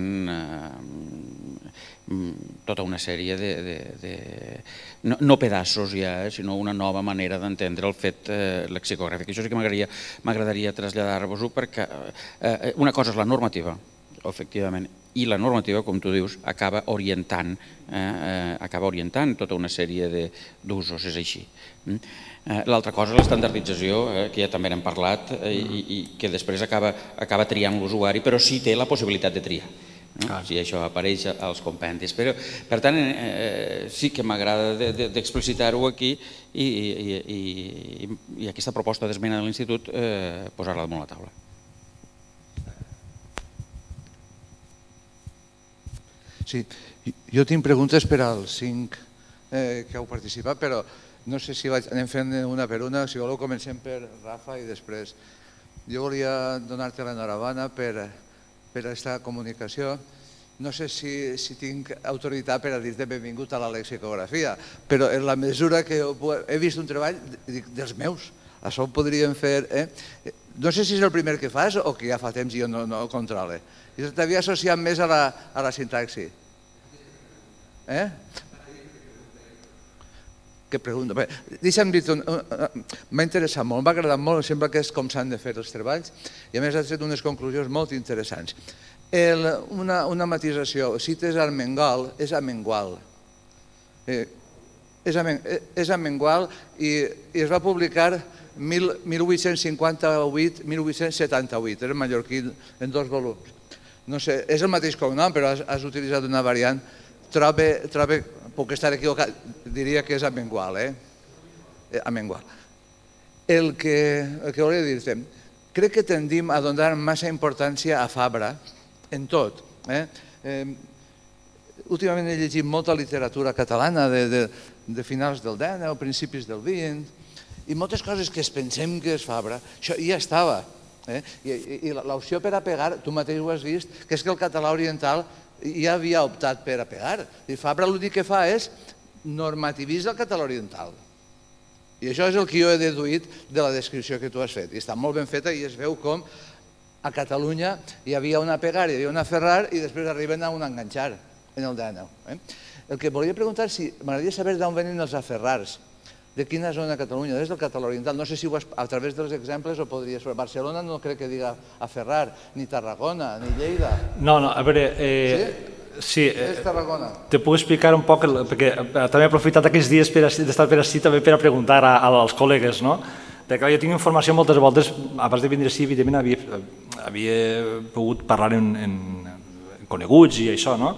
S3: tota una sèrie de, no pedaços ja, sinó una nova manera d'entendre el fet lexicogràfic. Això sí que m'agradaria traslladar-vos-ho perquè una cosa és la normativa, efectivament, i la normativa, com tu dius, acaba orientant acaba orientant tota una sèrie d'usos, és així. L'altra cosa és l'estandardització, que ja també n'hem parlat, i que després acaba triant l'usuari, però sí té la possibilitat de triar, si això apareix als compendis. Per tant, sí que m'agrada d'explicitar-ho aquí i aquesta proposta d'esmena de l'Institut posar-la damunt la taula.
S4: Sí, jo tinc preguntes per als cinc que heu participat, però no sé si anem fent una per una, si voleu comencem per Rafa i després. Jo volia donar-te l'enhorabona per aquesta comunicació. No sé si tinc autoritat per a dir-te benvingut a la lexicografia, però en la mesura que he vist un treball dels meus, això ho podríem fer... No sé si és el primer que fas o que ja fa temps jo no ho controle. T'havia associat més a la sintaxi. Eh? Què pregunta? Deixa'm dir-te, m'ha interessat molt, m'ha agradat molt, sembla que és com s'han de fer els treballs i a més has fet unes conclusions molt interessants. Una matisació, cites Armengol, és Amengual. És Amengual i es va publicar mil vuit-cents cinquanta-vuit mil vuit-cents setanta-vuit, era mallorquí en dos volums. No sé, és el mateix cognom, però has utilitzat una variant. Trobe, puc estar equivocat, diria que és Amengual, eh? Amengual. El que volia dir-te, crec que tendim a donar massa importància a Fabra en tot. Últimament he llegit molta literatura catalana de finals del dinou, principis del vint, i moltes coses que es pensem que és Fabra, això ja estava. I l'opció per a pegar, tu mateix ho has vist, que és que el català oriental ja havia optat per a pegar. Fabra l'únic que fa és normativitzar el català oriental. I això és el que jo he deduït de la descripció que tu has fet. I està molt ben feta i es veu com a Catalunya hi havia una pegar, hi havia una ferrar i després arriben a un enganxar en el dinou. El que volia preguntar és si m'agradaria saber d'on venen els aferrars, de quina zona de Catalunya, des del català oriental. No sé si a través dels exemples ho podries fer. Barcelona no crec que diga aferrar, ni Tarragona, ni Lleida.
S1: No, no, a veure... Sí, te puc explicar un poc, perquè també he aprofitat aquests dies d'estar per així també per a preguntar als col·legues, no? Perquè jo tinc informació moltes voltes, abans de vindre així, evidentment havia pogut parlar amb coneguts i això, no?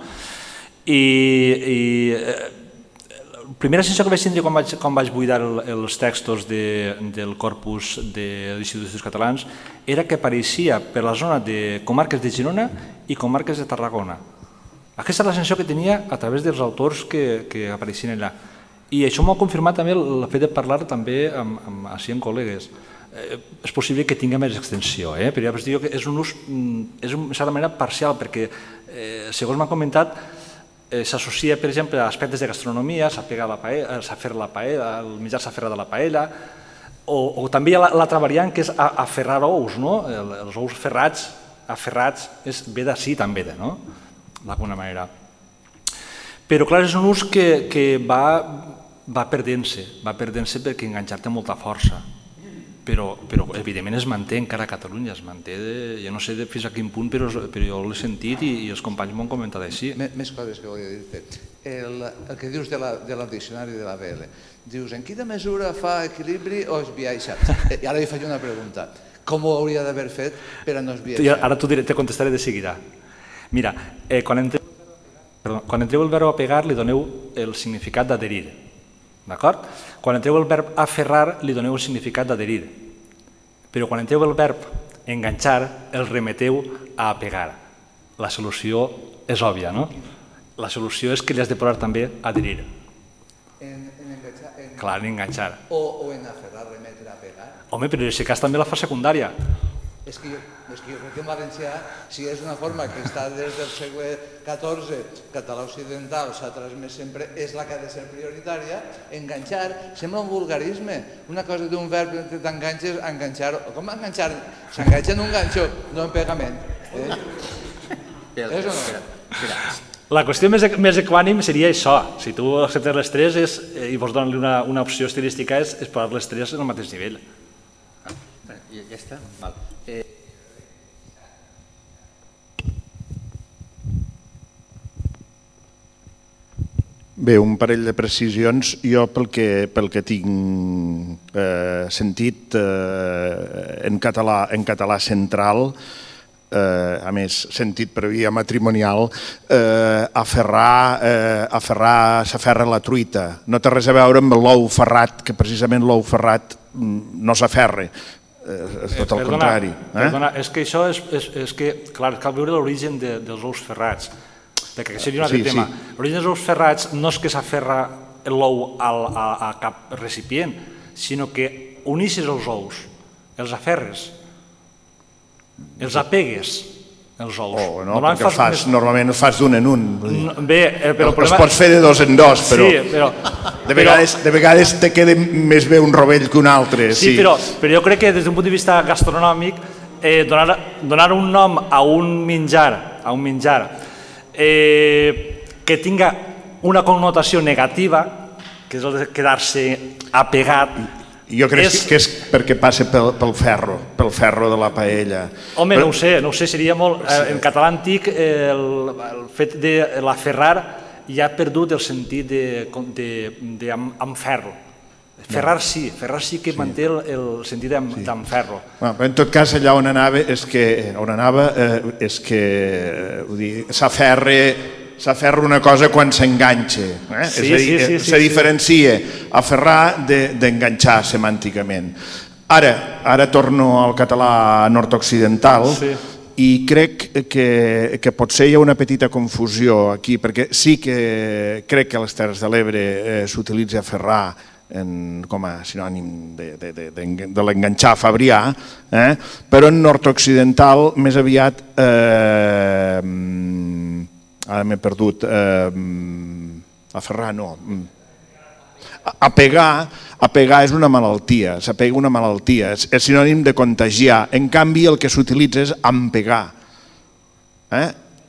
S1: I la primera sensació que vaig tindre quan vaig buidar els textos del corpus de l'Institut d'Estudis Catalans era que apareixia per la zona de comarques de Girona i comarques de Tarragona. Aquesta és la sensació que tenia a través dels autors que apareixien allà. I això m'ho ha confirmat també el fet de parlar també així amb col·legues. És possible que tingui més extensió, però ja us dic que és un ús, és de certa manera parcial, perquè, segons m'han comentat, s'associa, per exemple, a aspectes de gastronomia, s'aferra la paella, el menjar s'aferra de la paella, o també hi ha l'altra variant que és aferrar ous, els ous ferrats, aferrats, ve d'ací també, no? D'alguna manera. Però, clar, és un ús que va perdent-se, va perdent-se perquè enganxar té molta força. Però, evidentment, es manté encara a Catalunya, es manté, jo no sé fins a quin punt, però jo l'he sentit i els companys m'ho han comentat així.
S4: Més coses que volia dir-te. El que dius del diccionari de la B L. Dius, en quina mesura fa equilibri o esbiaixa? I ara li faig una pregunta. Com ho hauria d'haver fet per a no esbiaixar?
S1: Ara te contestaré de seguida. Mira, quan entreu el verb a pegar li doneu el significat d'adherir, d'acord? Quan entreu el verb aferrar li doneu el significat d'adherir, però quan entreu el verb enganxar el remeteu a pegar. La solució és òbvia, no? La solució és que li has de posar també adherir.
S4: En enganxar?
S1: Clar, en enganxar.
S4: O en aferrar, remetre a pegar?
S1: Home, però en aquest cas també la fa secundària.
S4: És que jo crec que en valencià, si és una forma que està des del segle catorze, català occidental, s'ha transmès sempre, és la que ha de ser prioritària. Enganxar sembla un vulgarisme. Una cosa d'un verb que t'enganxes, enganxar... Com enganxar? S'enganxa en un ganxó, no en pegament. És o no?
S1: La qüestió més equànim seria això. Si tu acceptes les tres i vols donar-li una opció estilística és posar les tres en el mateix nivell.
S2: Ja està? Val.
S5: Bé, un parell de precisions. Jo, pel que tinc sentit, en català central, a més, sentit per via matrimonial, aferrar s'aferra la truita. No té res a veure amb l'ou ferrat, que precisament l'ou ferrat no s'aferra. És tot el contrari.
S1: Perdona, és que això és que, clar, cal veure l'origen dels ous ferrats, perquè això seria un altre tema. L'origen dels ous ferrats no és que s'aferra l'ou a cap recipient, sinó que unixes els ous, els aferres, els apegues, els ous.
S5: Normalment ho fas d'un en un.
S1: Bé, però...
S5: Els pots fer de dos en dos, però...
S1: Sí, però...
S5: De vegades te queda més bé un rovell que un altre.
S1: Sí, però jo crec que des d'un punt de vista gastronòmic donar un nom a un menjar, a un menjar que tinga una connotació negativa, que és el de quedar-se apegat.
S5: Jo crec que és perquè passa pel ferro, pel ferro de la paella.
S1: Home, no ho sé, no ho sé, seria molt... En català antic el fet de l'aferrar ja ha perdut el sentit d'en ferro. Ferrar sí, Ferrar sí que manté el sentit d'en ferro.
S5: En tot cas, allà on anava és que s'aferra una cosa quan s'enganxa. Se diferencia aferrar d'enganxar semànticament. Ara torno al català nord-occidental i crec que, que potser hi ha una petita confusió aquí, perquè sí que crec que a les Terres de l'Ebre eh, s'utilitza ferrar en, com a sinònim de, de, de, de, de l'enganxar fabrià, eh? Però en nord-occidental més aviat, eh, ara m'he perdut, eh, a ferrar no, a pegar, a pegar és una malaltia, s'apega una malaltia, és, és sinònim de contagiar. En canvi, el que s'utilitza és empegar. Eh?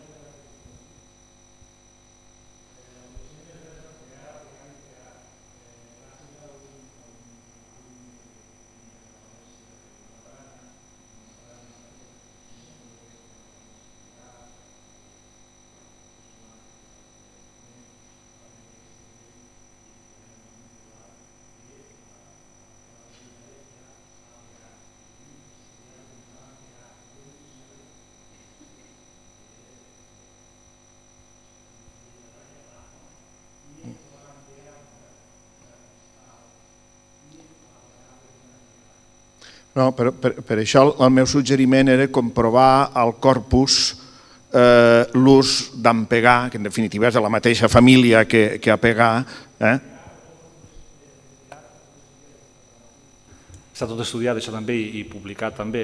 S5: No, per, per, per això el meu suggeriment era comprovar al corpus eh, l'ús d'empegar, que en definitiva és de la mateixa família que, que apegar. Eh?
S1: Està tot estudiat això també i publicat també.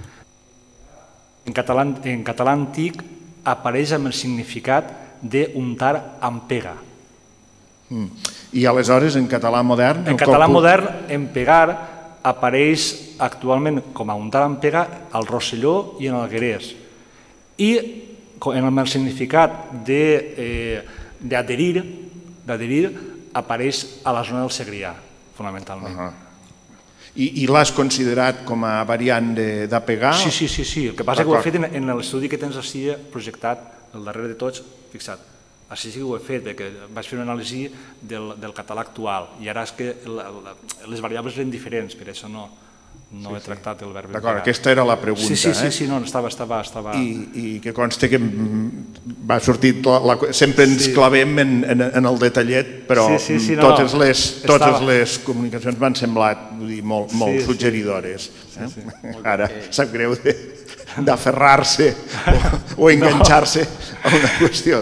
S1: En català, en català antic apareix amb el significat d'untar amb pega.
S5: Mm. I aleshores en català modern?
S1: En català corpus... modern, empegar apareix actualment com a untar amb pega al Rosselló i en Alguerès. I en el significat d'adherir, d'adherir apareix a la zona del Segrià, fonamentalment.
S5: Uh -huh. I, i l'has considerat com a variant d'apegar?
S1: Sí, sí, sí, sí. El que passa és que ho he fet en, en l'estudi que tens així projectat, el darrere de tots, fixa't. Així sí que ho he fet, perquè vaig fer una anàlisi del, del català actual i ara és que la, la, les variables eren diferents, per això no, no sí, he tractat el verb.
S5: D'acord, aquesta era la pregunta.
S1: Sí, sí, sí,
S5: eh?
S1: sí no, estava... estava, estava...
S5: I, I que consta que va sortir... La, sempre ens sí. clavem en, en, en el detallet, però sí, sí, sí, no, totes, les, totes estava... les comunicacions m'han semblat dir, molt, molt sí, suggeridores. Sí, eh? sí, sí. Ara sap greu d'aferrar-se o, o enganxar-se no. a una qüestió.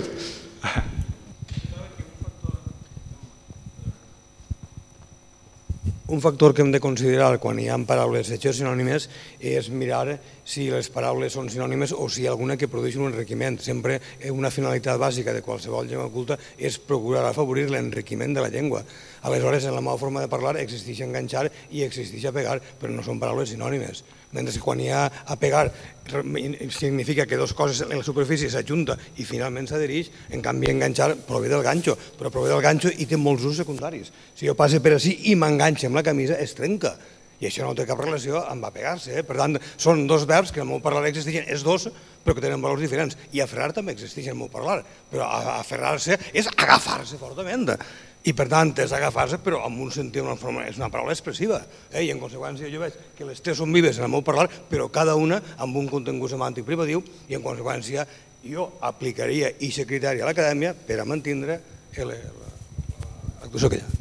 S6: Un factor que hem de considerar quan hi ha paraules hechos sinònimes és mirar si les paraules són sinònimes o si hi ha alguna que produeix un enriquiment. Sempre una finalitat bàsica de qualsevol llengua culta és procurar afavorir l'enriquiment de la llengua. Aleshores, en la meva forma de parlar existeix enganxar i existeix apegar, però no són paraules sinònimes. Mentre que quan hi ha apegar significa que dues coses en la superfície s'ajunta i finalment s'adhereix, en canvi enganxar prové del ganxo, però prové del ganxo i té molts usos secundaris. Si jo passe per així i m'enganxa amb la camisa, es trenca. I això no té cap relació amb apegar-se. Per tant, són dos verbs que en el meu parlar existeixen, és dos, però que tenen valors diferents. I aferrar també existeix en el meu parlar, però aferrar-se és agafar-se fortament. I per tant, és agafar-se, però amb un sentit, una forma, és una paraula expressiva. I en conseqüència jo veig que les tres són vives en el meu parlar, però cada una amb un contingut semàntic privatiu, i en conseqüència jo aplicaria aquest criteri a l'acadèmia per a mantindre l'actuació que hi ha.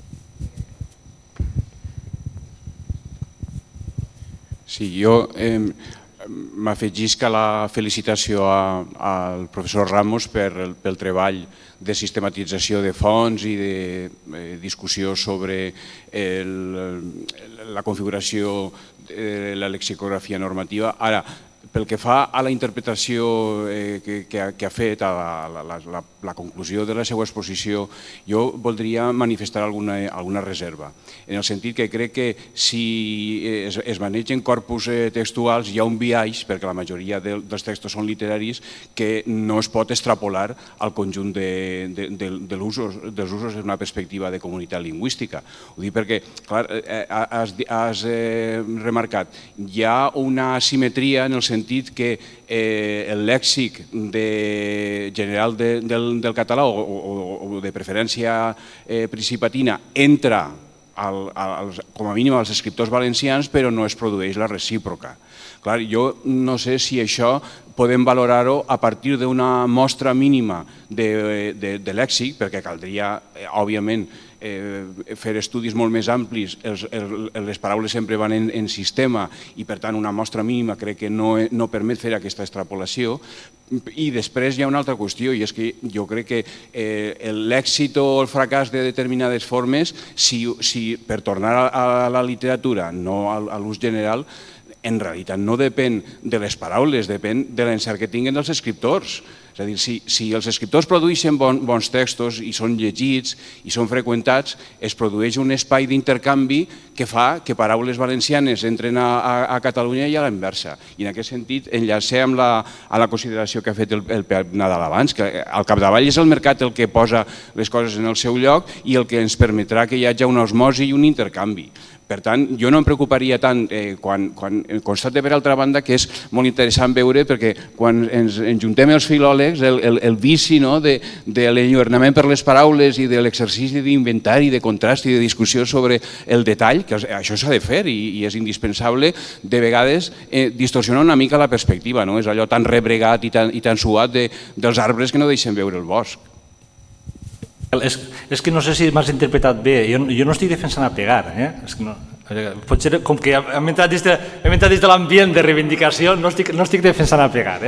S3: Sí, jo eh, m'afegisc a la felicitació a, al professor Ramos per, pel treball de sistematització de fonts i de eh, discussió sobre el, la configuració de la lexicografia normativa. Ara, pel que fa a la interpretació eh, que, que, ha, que ha fet, a la, la, la, la conclusió de la seva exposició, jo voldria manifestar alguna, alguna reserva, en el sentit que crec que si es, es manegen corpus eh, textuals hi ha un biaix, perquè la majoria de, dels textos són literaris, que no es pot extrapolar al conjunt de, de, de, de l'usos, dels usos des d'una perspectiva de comunitat lingüística. Ho dic perquè, clar, eh, has, has eh, remarcat, hi ha una asimetria en el sentit que eh, el lèxic de, general de, del, del català o, o, o de preferència eh, principatina entra al, als, com a mínim als escriptors valencians, però no es produeix la recíproca. Clar, jo no sé si això podem valorar-ho a partir d'una mostra mínima de, de, de lèxic, perquè caldria, òbviament,
S7: fer estudis molt més amplis, les paraules sempre van en sistema i per tant una mostra mínima crec que no permet fer aquesta extrapolació. I després hi ha una altra qüestió i és que jo crec que l'èxit o el fracàs de determinades formes, si per tornar a la literatura, no a l'ús general, en realitat no depèn de les paraules, depèn de l'encert que tinguin els escriptors. És a dir, si els escriptors produeixen bons textos i són llegits i són freqüentats, es produeix un espai d'intercanvi que fa que paraules valencianes entren a Catalunya i a la inversa. I en aquest sentit enllacem a la consideració que ha fet el Pep Nadal abans, que al capdavall és el mercat el que posa les coses en el seu lloc i el que ens permetrà que hi hagi una osmosi i un intercanvi. Per tant, jo no em preocuparia tant quan constate, per altra banda, que és molt interessant veure, perquè quan ens juntem els filòlegs, el vici de l'enlluernament per les paraules i de l'exercici d'inventari, de contrast i de discussió sobre el detall, que això s'ha de fer i és indispensable, de vegades distorsiona una mica la perspectiva, és allò tan rebregat i tan suat dels arbres que no deixen veure el bosc.
S1: És que no sé si m'has interpretat bé, jo no estic defensant a pegar, potser com que hem entrat dins de l'ambient de reivindicació no estic defensant a pegar.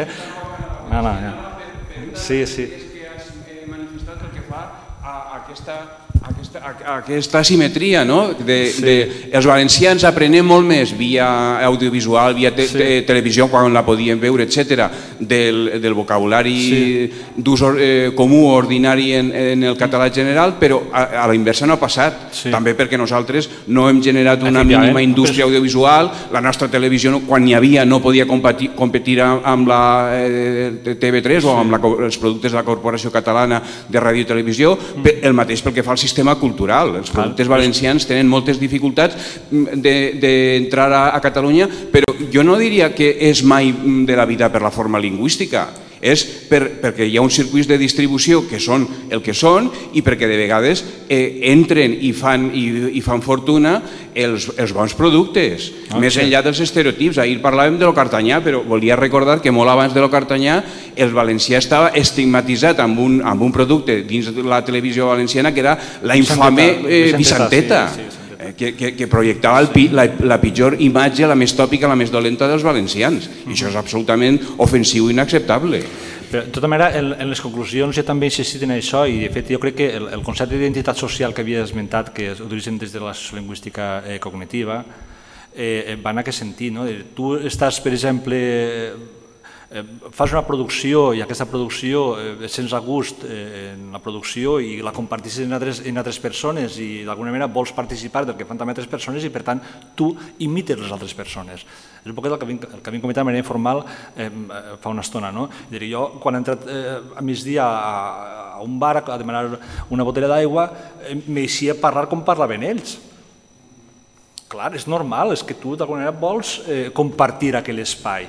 S1: Sí, sí.
S7: És que has manifestat el que fa a aquesta asimetria, no? Els valencians aprenem molt més via audiovisual, via televisió, quan la podíem veure, etcètera, del vocabulari d'ús comú o ordinari en el català general, però a la inversa no ha passat. També perquè nosaltres no hem generat una mínima indústria audiovisual, la nostra televisió, quan n'hi havia, no podia competir amb la T V tres o amb els productes de la Corporació Catalana de Ràdio i Televisió, el mateix pel que fa al sistema cultural. Els productes valencians tenen moltes dificultats d'entrar a Catalunya, però jo no diria que és mai de la vida per la forma lingüística, és perquè hi ha uns circuits de distribució que són el que són i perquè de vegades entren i fan fortuna els bons productes, més enllà dels estereotips. Ahir parlàvem de lo cartanyà, però volia recordar que molt abans de lo cartanyà el valencià estava estigmatitzat amb un producte dins de la televisió valenciana que era la infame Vicenteta, que projectava la pitjor imatge, la més tòpica, la més dolenta dels valencians. I això és absolutament ofensiu i inacceptable.
S1: Però, de tota manera, en les conclusions ja també insistit en això i, de fet, jo crec que el concepte d'identitat social que havia esmentat, que utilitzen des de la sociolingüística cognitiva, va en aquest sentit. Tu estàs, per exemple, fas una producció i aquesta producció et sents a gust en la producció i la comparteixes en altres persones i d'alguna manera vols participar del que fan també altres persones i per tant tu imites les altres persones. És un poc el que havíem comentat de manera informal fa una estona. Jo quan he entrat a migdia a un bar a demanar una botella d'aigua m'eixia parlar com parlaven ells. Clar, és normal, és que tu d'alguna manera vols compartir aquell espai.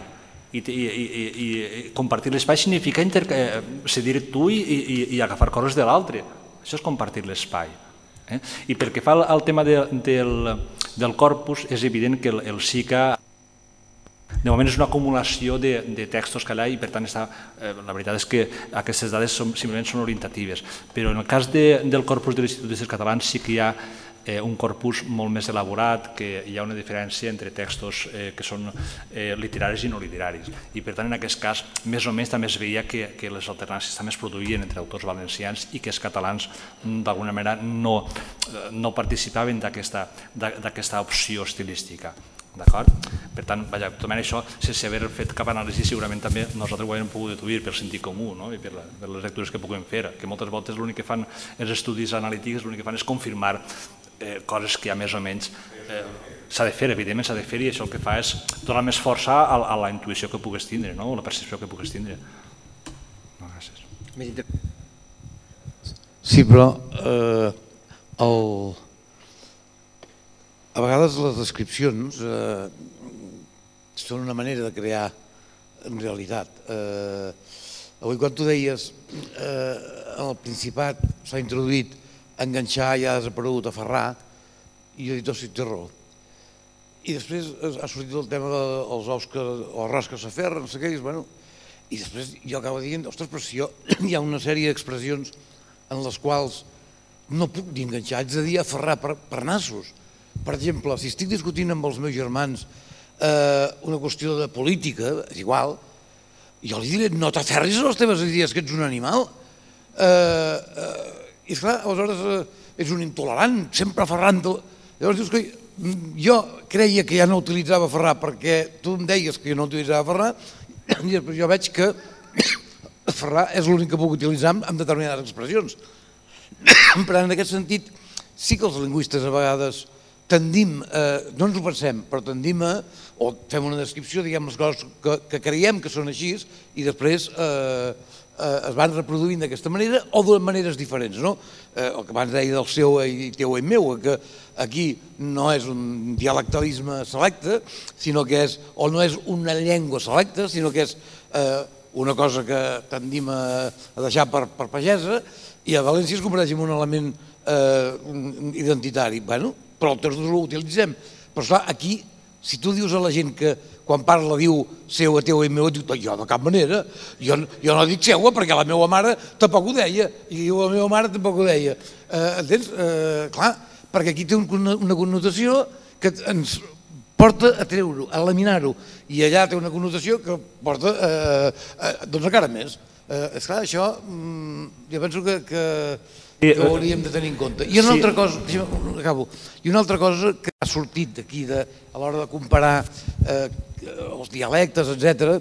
S1: I compartir l'espai significa cedir tu i agafar coses de l'altre. Això és compartir l'espai. I pel que fa al tema del corpus, és evident que el SICA de moment és una acumulació de textos que allà i per tant la veritat és que aquestes dades simplement són orientatives. Però en el cas del corpus de l'Institut d'Estudis Catalans sí que hi ha un corpus molt més elaborat, que hi ha una diferència entre textos que són literaris i no literaris. I per tant, en aquest cas, més o menys també es veia que les alternàncies també es produïen entre autors valencians i que els catalans d'alguna manera no participaven d'aquesta opció estilística. Per tant, de tota manera, això, sense haver fet cap anàlisi, segurament també nosaltres ho hem pogut deduir pel sentit comú i per les lectures que puguem fer, que moltes voltes l'únic que fan els estudis analítics, l'únic que fan és confirmar coses que ja més o menys s'ha de fer, evidentment s'ha de fer, i això el que fa és donar més força a la intuïció que pugues tindre, o la percepció que pugues tindre. Gràcies.
S4: Sí, però a vegades les descripcions són una manera de crear realitat. Avui quan tu deies el Principat s'ha introduït enganxar i ha desaparegut a Ferrà, i jo he dit, oh, sí, té raó. I després ha sortit el tema dels ous o arròs que s'aferren, no sé què, i després jo acabo dient, ostres, però si hi ha una sèrie d'expressions en les quals
S8: no puc dir enganxar, haig de dir aferrar per nassos. Per exemple, si estic discutint amb els meus germans una qüestió de política, és igual, jo li diré, no t'aferris a les teves idees, que ets un animal. I esclar, aleshores és un intolerant, sempre aferrant-te. Llavors dius que jo creia que ja no utilitzava aferrar perquè tu em deies que jo no utilitzava aferrar i després jo veig que aferrar és l'únic que puc utilitzar amb determinades expressions. Per tant, en aquest sentit, sí que els lingüistes a vegades tendim, no ens ho pensem, però tendim a, o fem una descripció, diguem les coses que creiem que són així i després es van reproduint d'aquesta manera o de maneres diferents, no? El que abans deia del seu i teu i meu, que aquí no és un dialectalisme selecte, sinó que és, o no és una llengua selecta, sinó que és una cosa que tendim a deixar per pagesa i a València es converteix en un element identitari. Bueno, però tots dos ho utilitzem. Però esclar, aquí, si tu dius a la gent que quan parla diu seu, teu i meu, diu, jo de cap manera, jo no dic seua perquè la meva mare tampoc ho deia, i diu la meva mare tampoc ho deia. Entens? Clar, perquè aquí té una connotació que ens porta a treure-ho, a eliminar-ho, i allà té una connotació que porta doncs encara més. Esclar, això jo penso que ho hauríem de tenir en compte. I una altra cosa, acabo, i una altra cosa que ha sortit d'aquí a l'hora de comparar els dialectes, etcètera,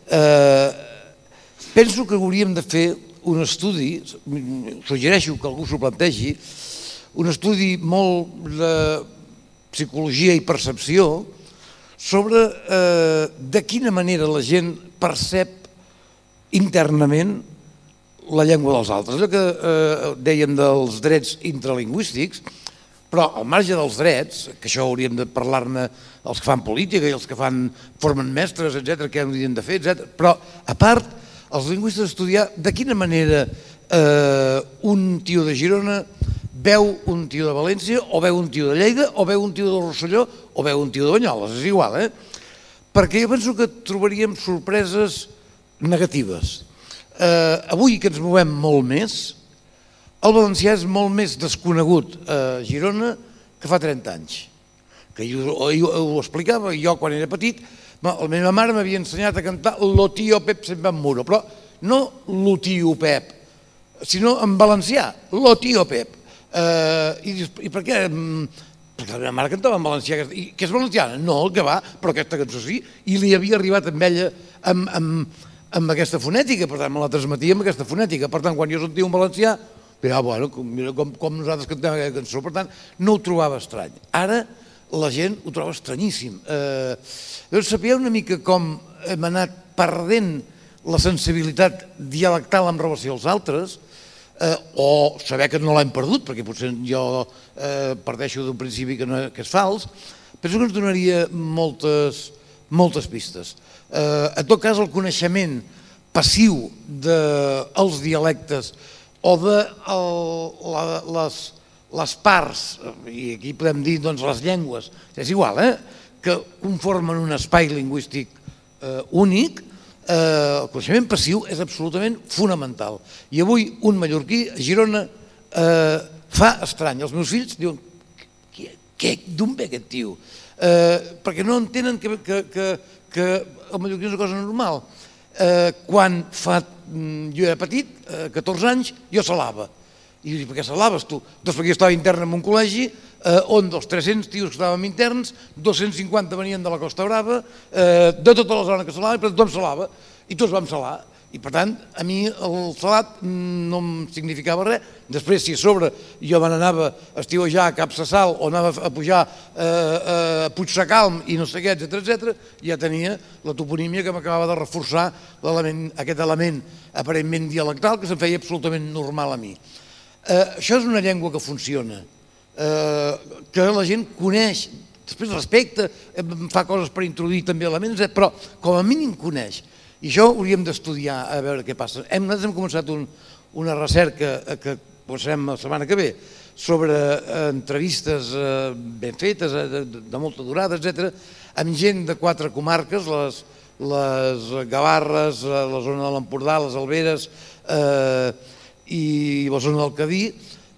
S8: penso que hauríem de fer un estudi, suggereixo que algú s'ho plantegi, un estudi molt de psicologia i percepció sobre de quina manera la gent percep internament la llengua dels altres. Allò que dèiem dels drets intralingüístics, però al marge dels drets, que això hauríem de parlar-ne els que fan política i els que formen mestres, etcètera, què hauríem de fer, etcètera. Però, a part, els lingüistes estudiar de quina manera un tio de Girona veu un tio de València, o veu un tio de Lleida, o veu un tio de Rosselló, o veu un tio de Banyoles, és igual, eh? Perquè jo penso que trobaríem sorpreses negatives. Avui que ens movem molt més, el valencià és molt més desconegut a Girona que fa trenta anys. Que jo ho explicava, jo quan era petit, la meva mare m'havia ensenyat a cantar «Lo tío Pep se'n va en muro», però no «Lo tío Pep», sinó en valencià, «Lo tío Pep». I per què? Perquè la meva mare cantava en valencià. I que és valenciana? No, el que va, però aquesta cançó sí, i li havia arribat amb ella amb aquesta fonètica, per tant me la transmetia amb aquesta fonètica. Per tant, quan jo sentia un valencià, mira, bueno, mira com nosaltres cantem aquesta cançó, per tant, no ho trobava estrany. Ara la gent ho troba estranyíssim. Llavors, sapia una mica com hem anat perdent la sensibilitat dialectal en relació als altres, o saber que no l'hem perdut, perquè potser jo parteixo d'un principi que és fals, penso que ens donaria moltes pistes. En tot cas, el coneixement passiu dels dialectes o de les parts, i aquí podem dir les llengües, és igual, que conformen un espai lingüístic únic, el coneixement passiu és absolutament fonamental. I avui un mallorquí a Girona fa estrany. Els meus fills diuen, d'on ve aquest tio? Perquè no entenen que el mallorquí és una cosa normal. Quan jo era petit, catorze anys, jo salava. I dic, per què salaves tu? Doncs perquè jo estava intern en un col·legi on dels tres-cents tios que estàvem interns, dos-cents cinquanta venien de la Costa Brava, de tota la zona que salava, i per tothom salava, i tots vam salar. I per tant, a mi el salat no em significava res. Després, si a sobre jo me n'anava a estiuejar a Cap Sassal o anava a pujar a Puigsecalm i no sé què, etcètera, etcètera, ja tenia la toponímia que m'acabava de reforçar aquest element aparentment dialectal que se'm feia absolutament normal a mi. Això és una llengua que funciona, que la gent coneix, després respecta, fa coses per introduir també elements, però com a mínim coneix. I això hauríem d'estudiar a veure què passa. Nosaltres hem començat una recerca que posarem la setmana que ve sobre entrevistes ben fetes, de molta durada, etcètera, amb gent de quatre comarques, les Gavarres, la zona de l'Empordà, les Alberes i la zona del Cadí,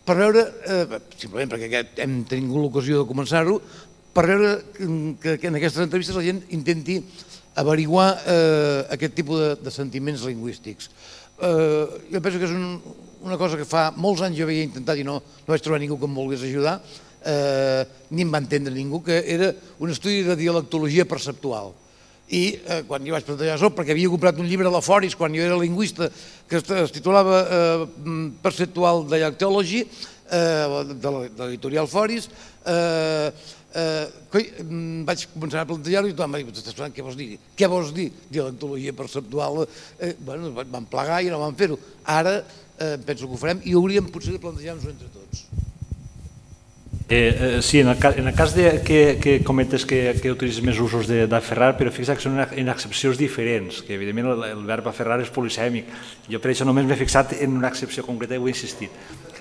S8: per veure, simplement perquè hem tingut l'ocasió de començar-ho, per veure que en aquestes entrevistes la gent intenti averiguar aquest tipus de sentiments lingüístics. Jo penso que és una cosa que fa molts anys jo havia intentat i no vaig trobar ningú que em volgués ajudar, ni em va entendre ningú, que era un estudi de dialectologia perceptual. I quan jo vaig plantejar això, perquè havia comprat un llibre de la Foris quan jo era lingüista, que es titulava Perceptual Dialectology, de l'editorial Foris, vaig començar a plantejar-ho i tothom va dir, què vols dir? Què vols dir dialectologia perceptual? Bueno, vam plegar i no vam fer-ho. Ara penso que ho farem i hauríem potser de plantejar-nos-ho entre tots.
S1: Sí, en el cas que comentes que utilitzes més usos d'aferrar, però fixa que són en accepcions diferents, que evidentment el verb aferrar és polisèmic. Jo per això només m'he fixat en una accepció concreta i ho he insistit.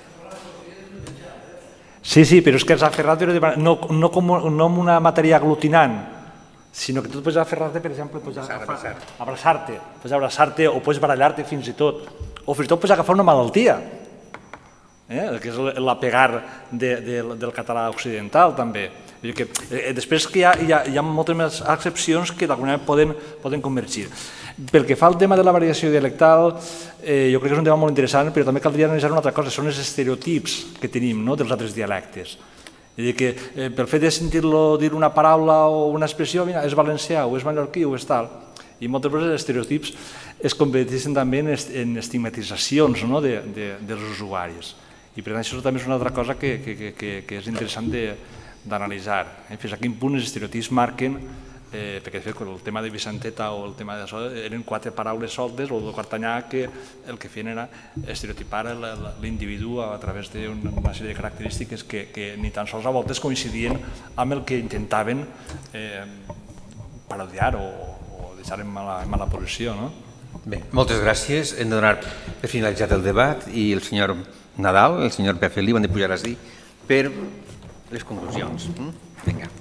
S1: Sí, sí, però és que has aferrat no com una matèria aglutinant, sinó que tu pots aferrar-te, per exemple, abraçar-te, pots abraçar-te o pots barallar-te fins i tot, o fins i tot pots agafar una malaltia, que és l'apegar del català occidental també. Després que hi ha moltes més accepcions que d'alguna manera poden convergir. Pel que fa al tema de la variació dialectal, jo crec que és un tema molt interessant, però també caldria analitzar una altra cosa, són els estereotips que tenim dels altres dialectes. És a dir, que pel fet de sentir-lo dir una paraula o una expressió, mira, és valencià o és mallorquí o és tal, i moltes vegades els estereotips es converteixen també en estigmatitzacions dels usuaris. I per tant això també és una altra cosa que és interessant d'analitzar. Fins a quin punt els estereotips marquen, perquè de fet el tema de Vicenteta o el tema d'això eren quatre paraules soltes o de Cartanyà que el que feien era estereotipar l'individu a través d'una sèrie de característiques que ni tan sols a voltes coincidien amb el que intentaven parodiar o deixar en mala posició.
S2: Bé, moltes gràcies. Hem de donar per finalitzat el debat i el senyor Nadal, el senyor Pep Felip han de pujar a dir per les conclusions. Vinga.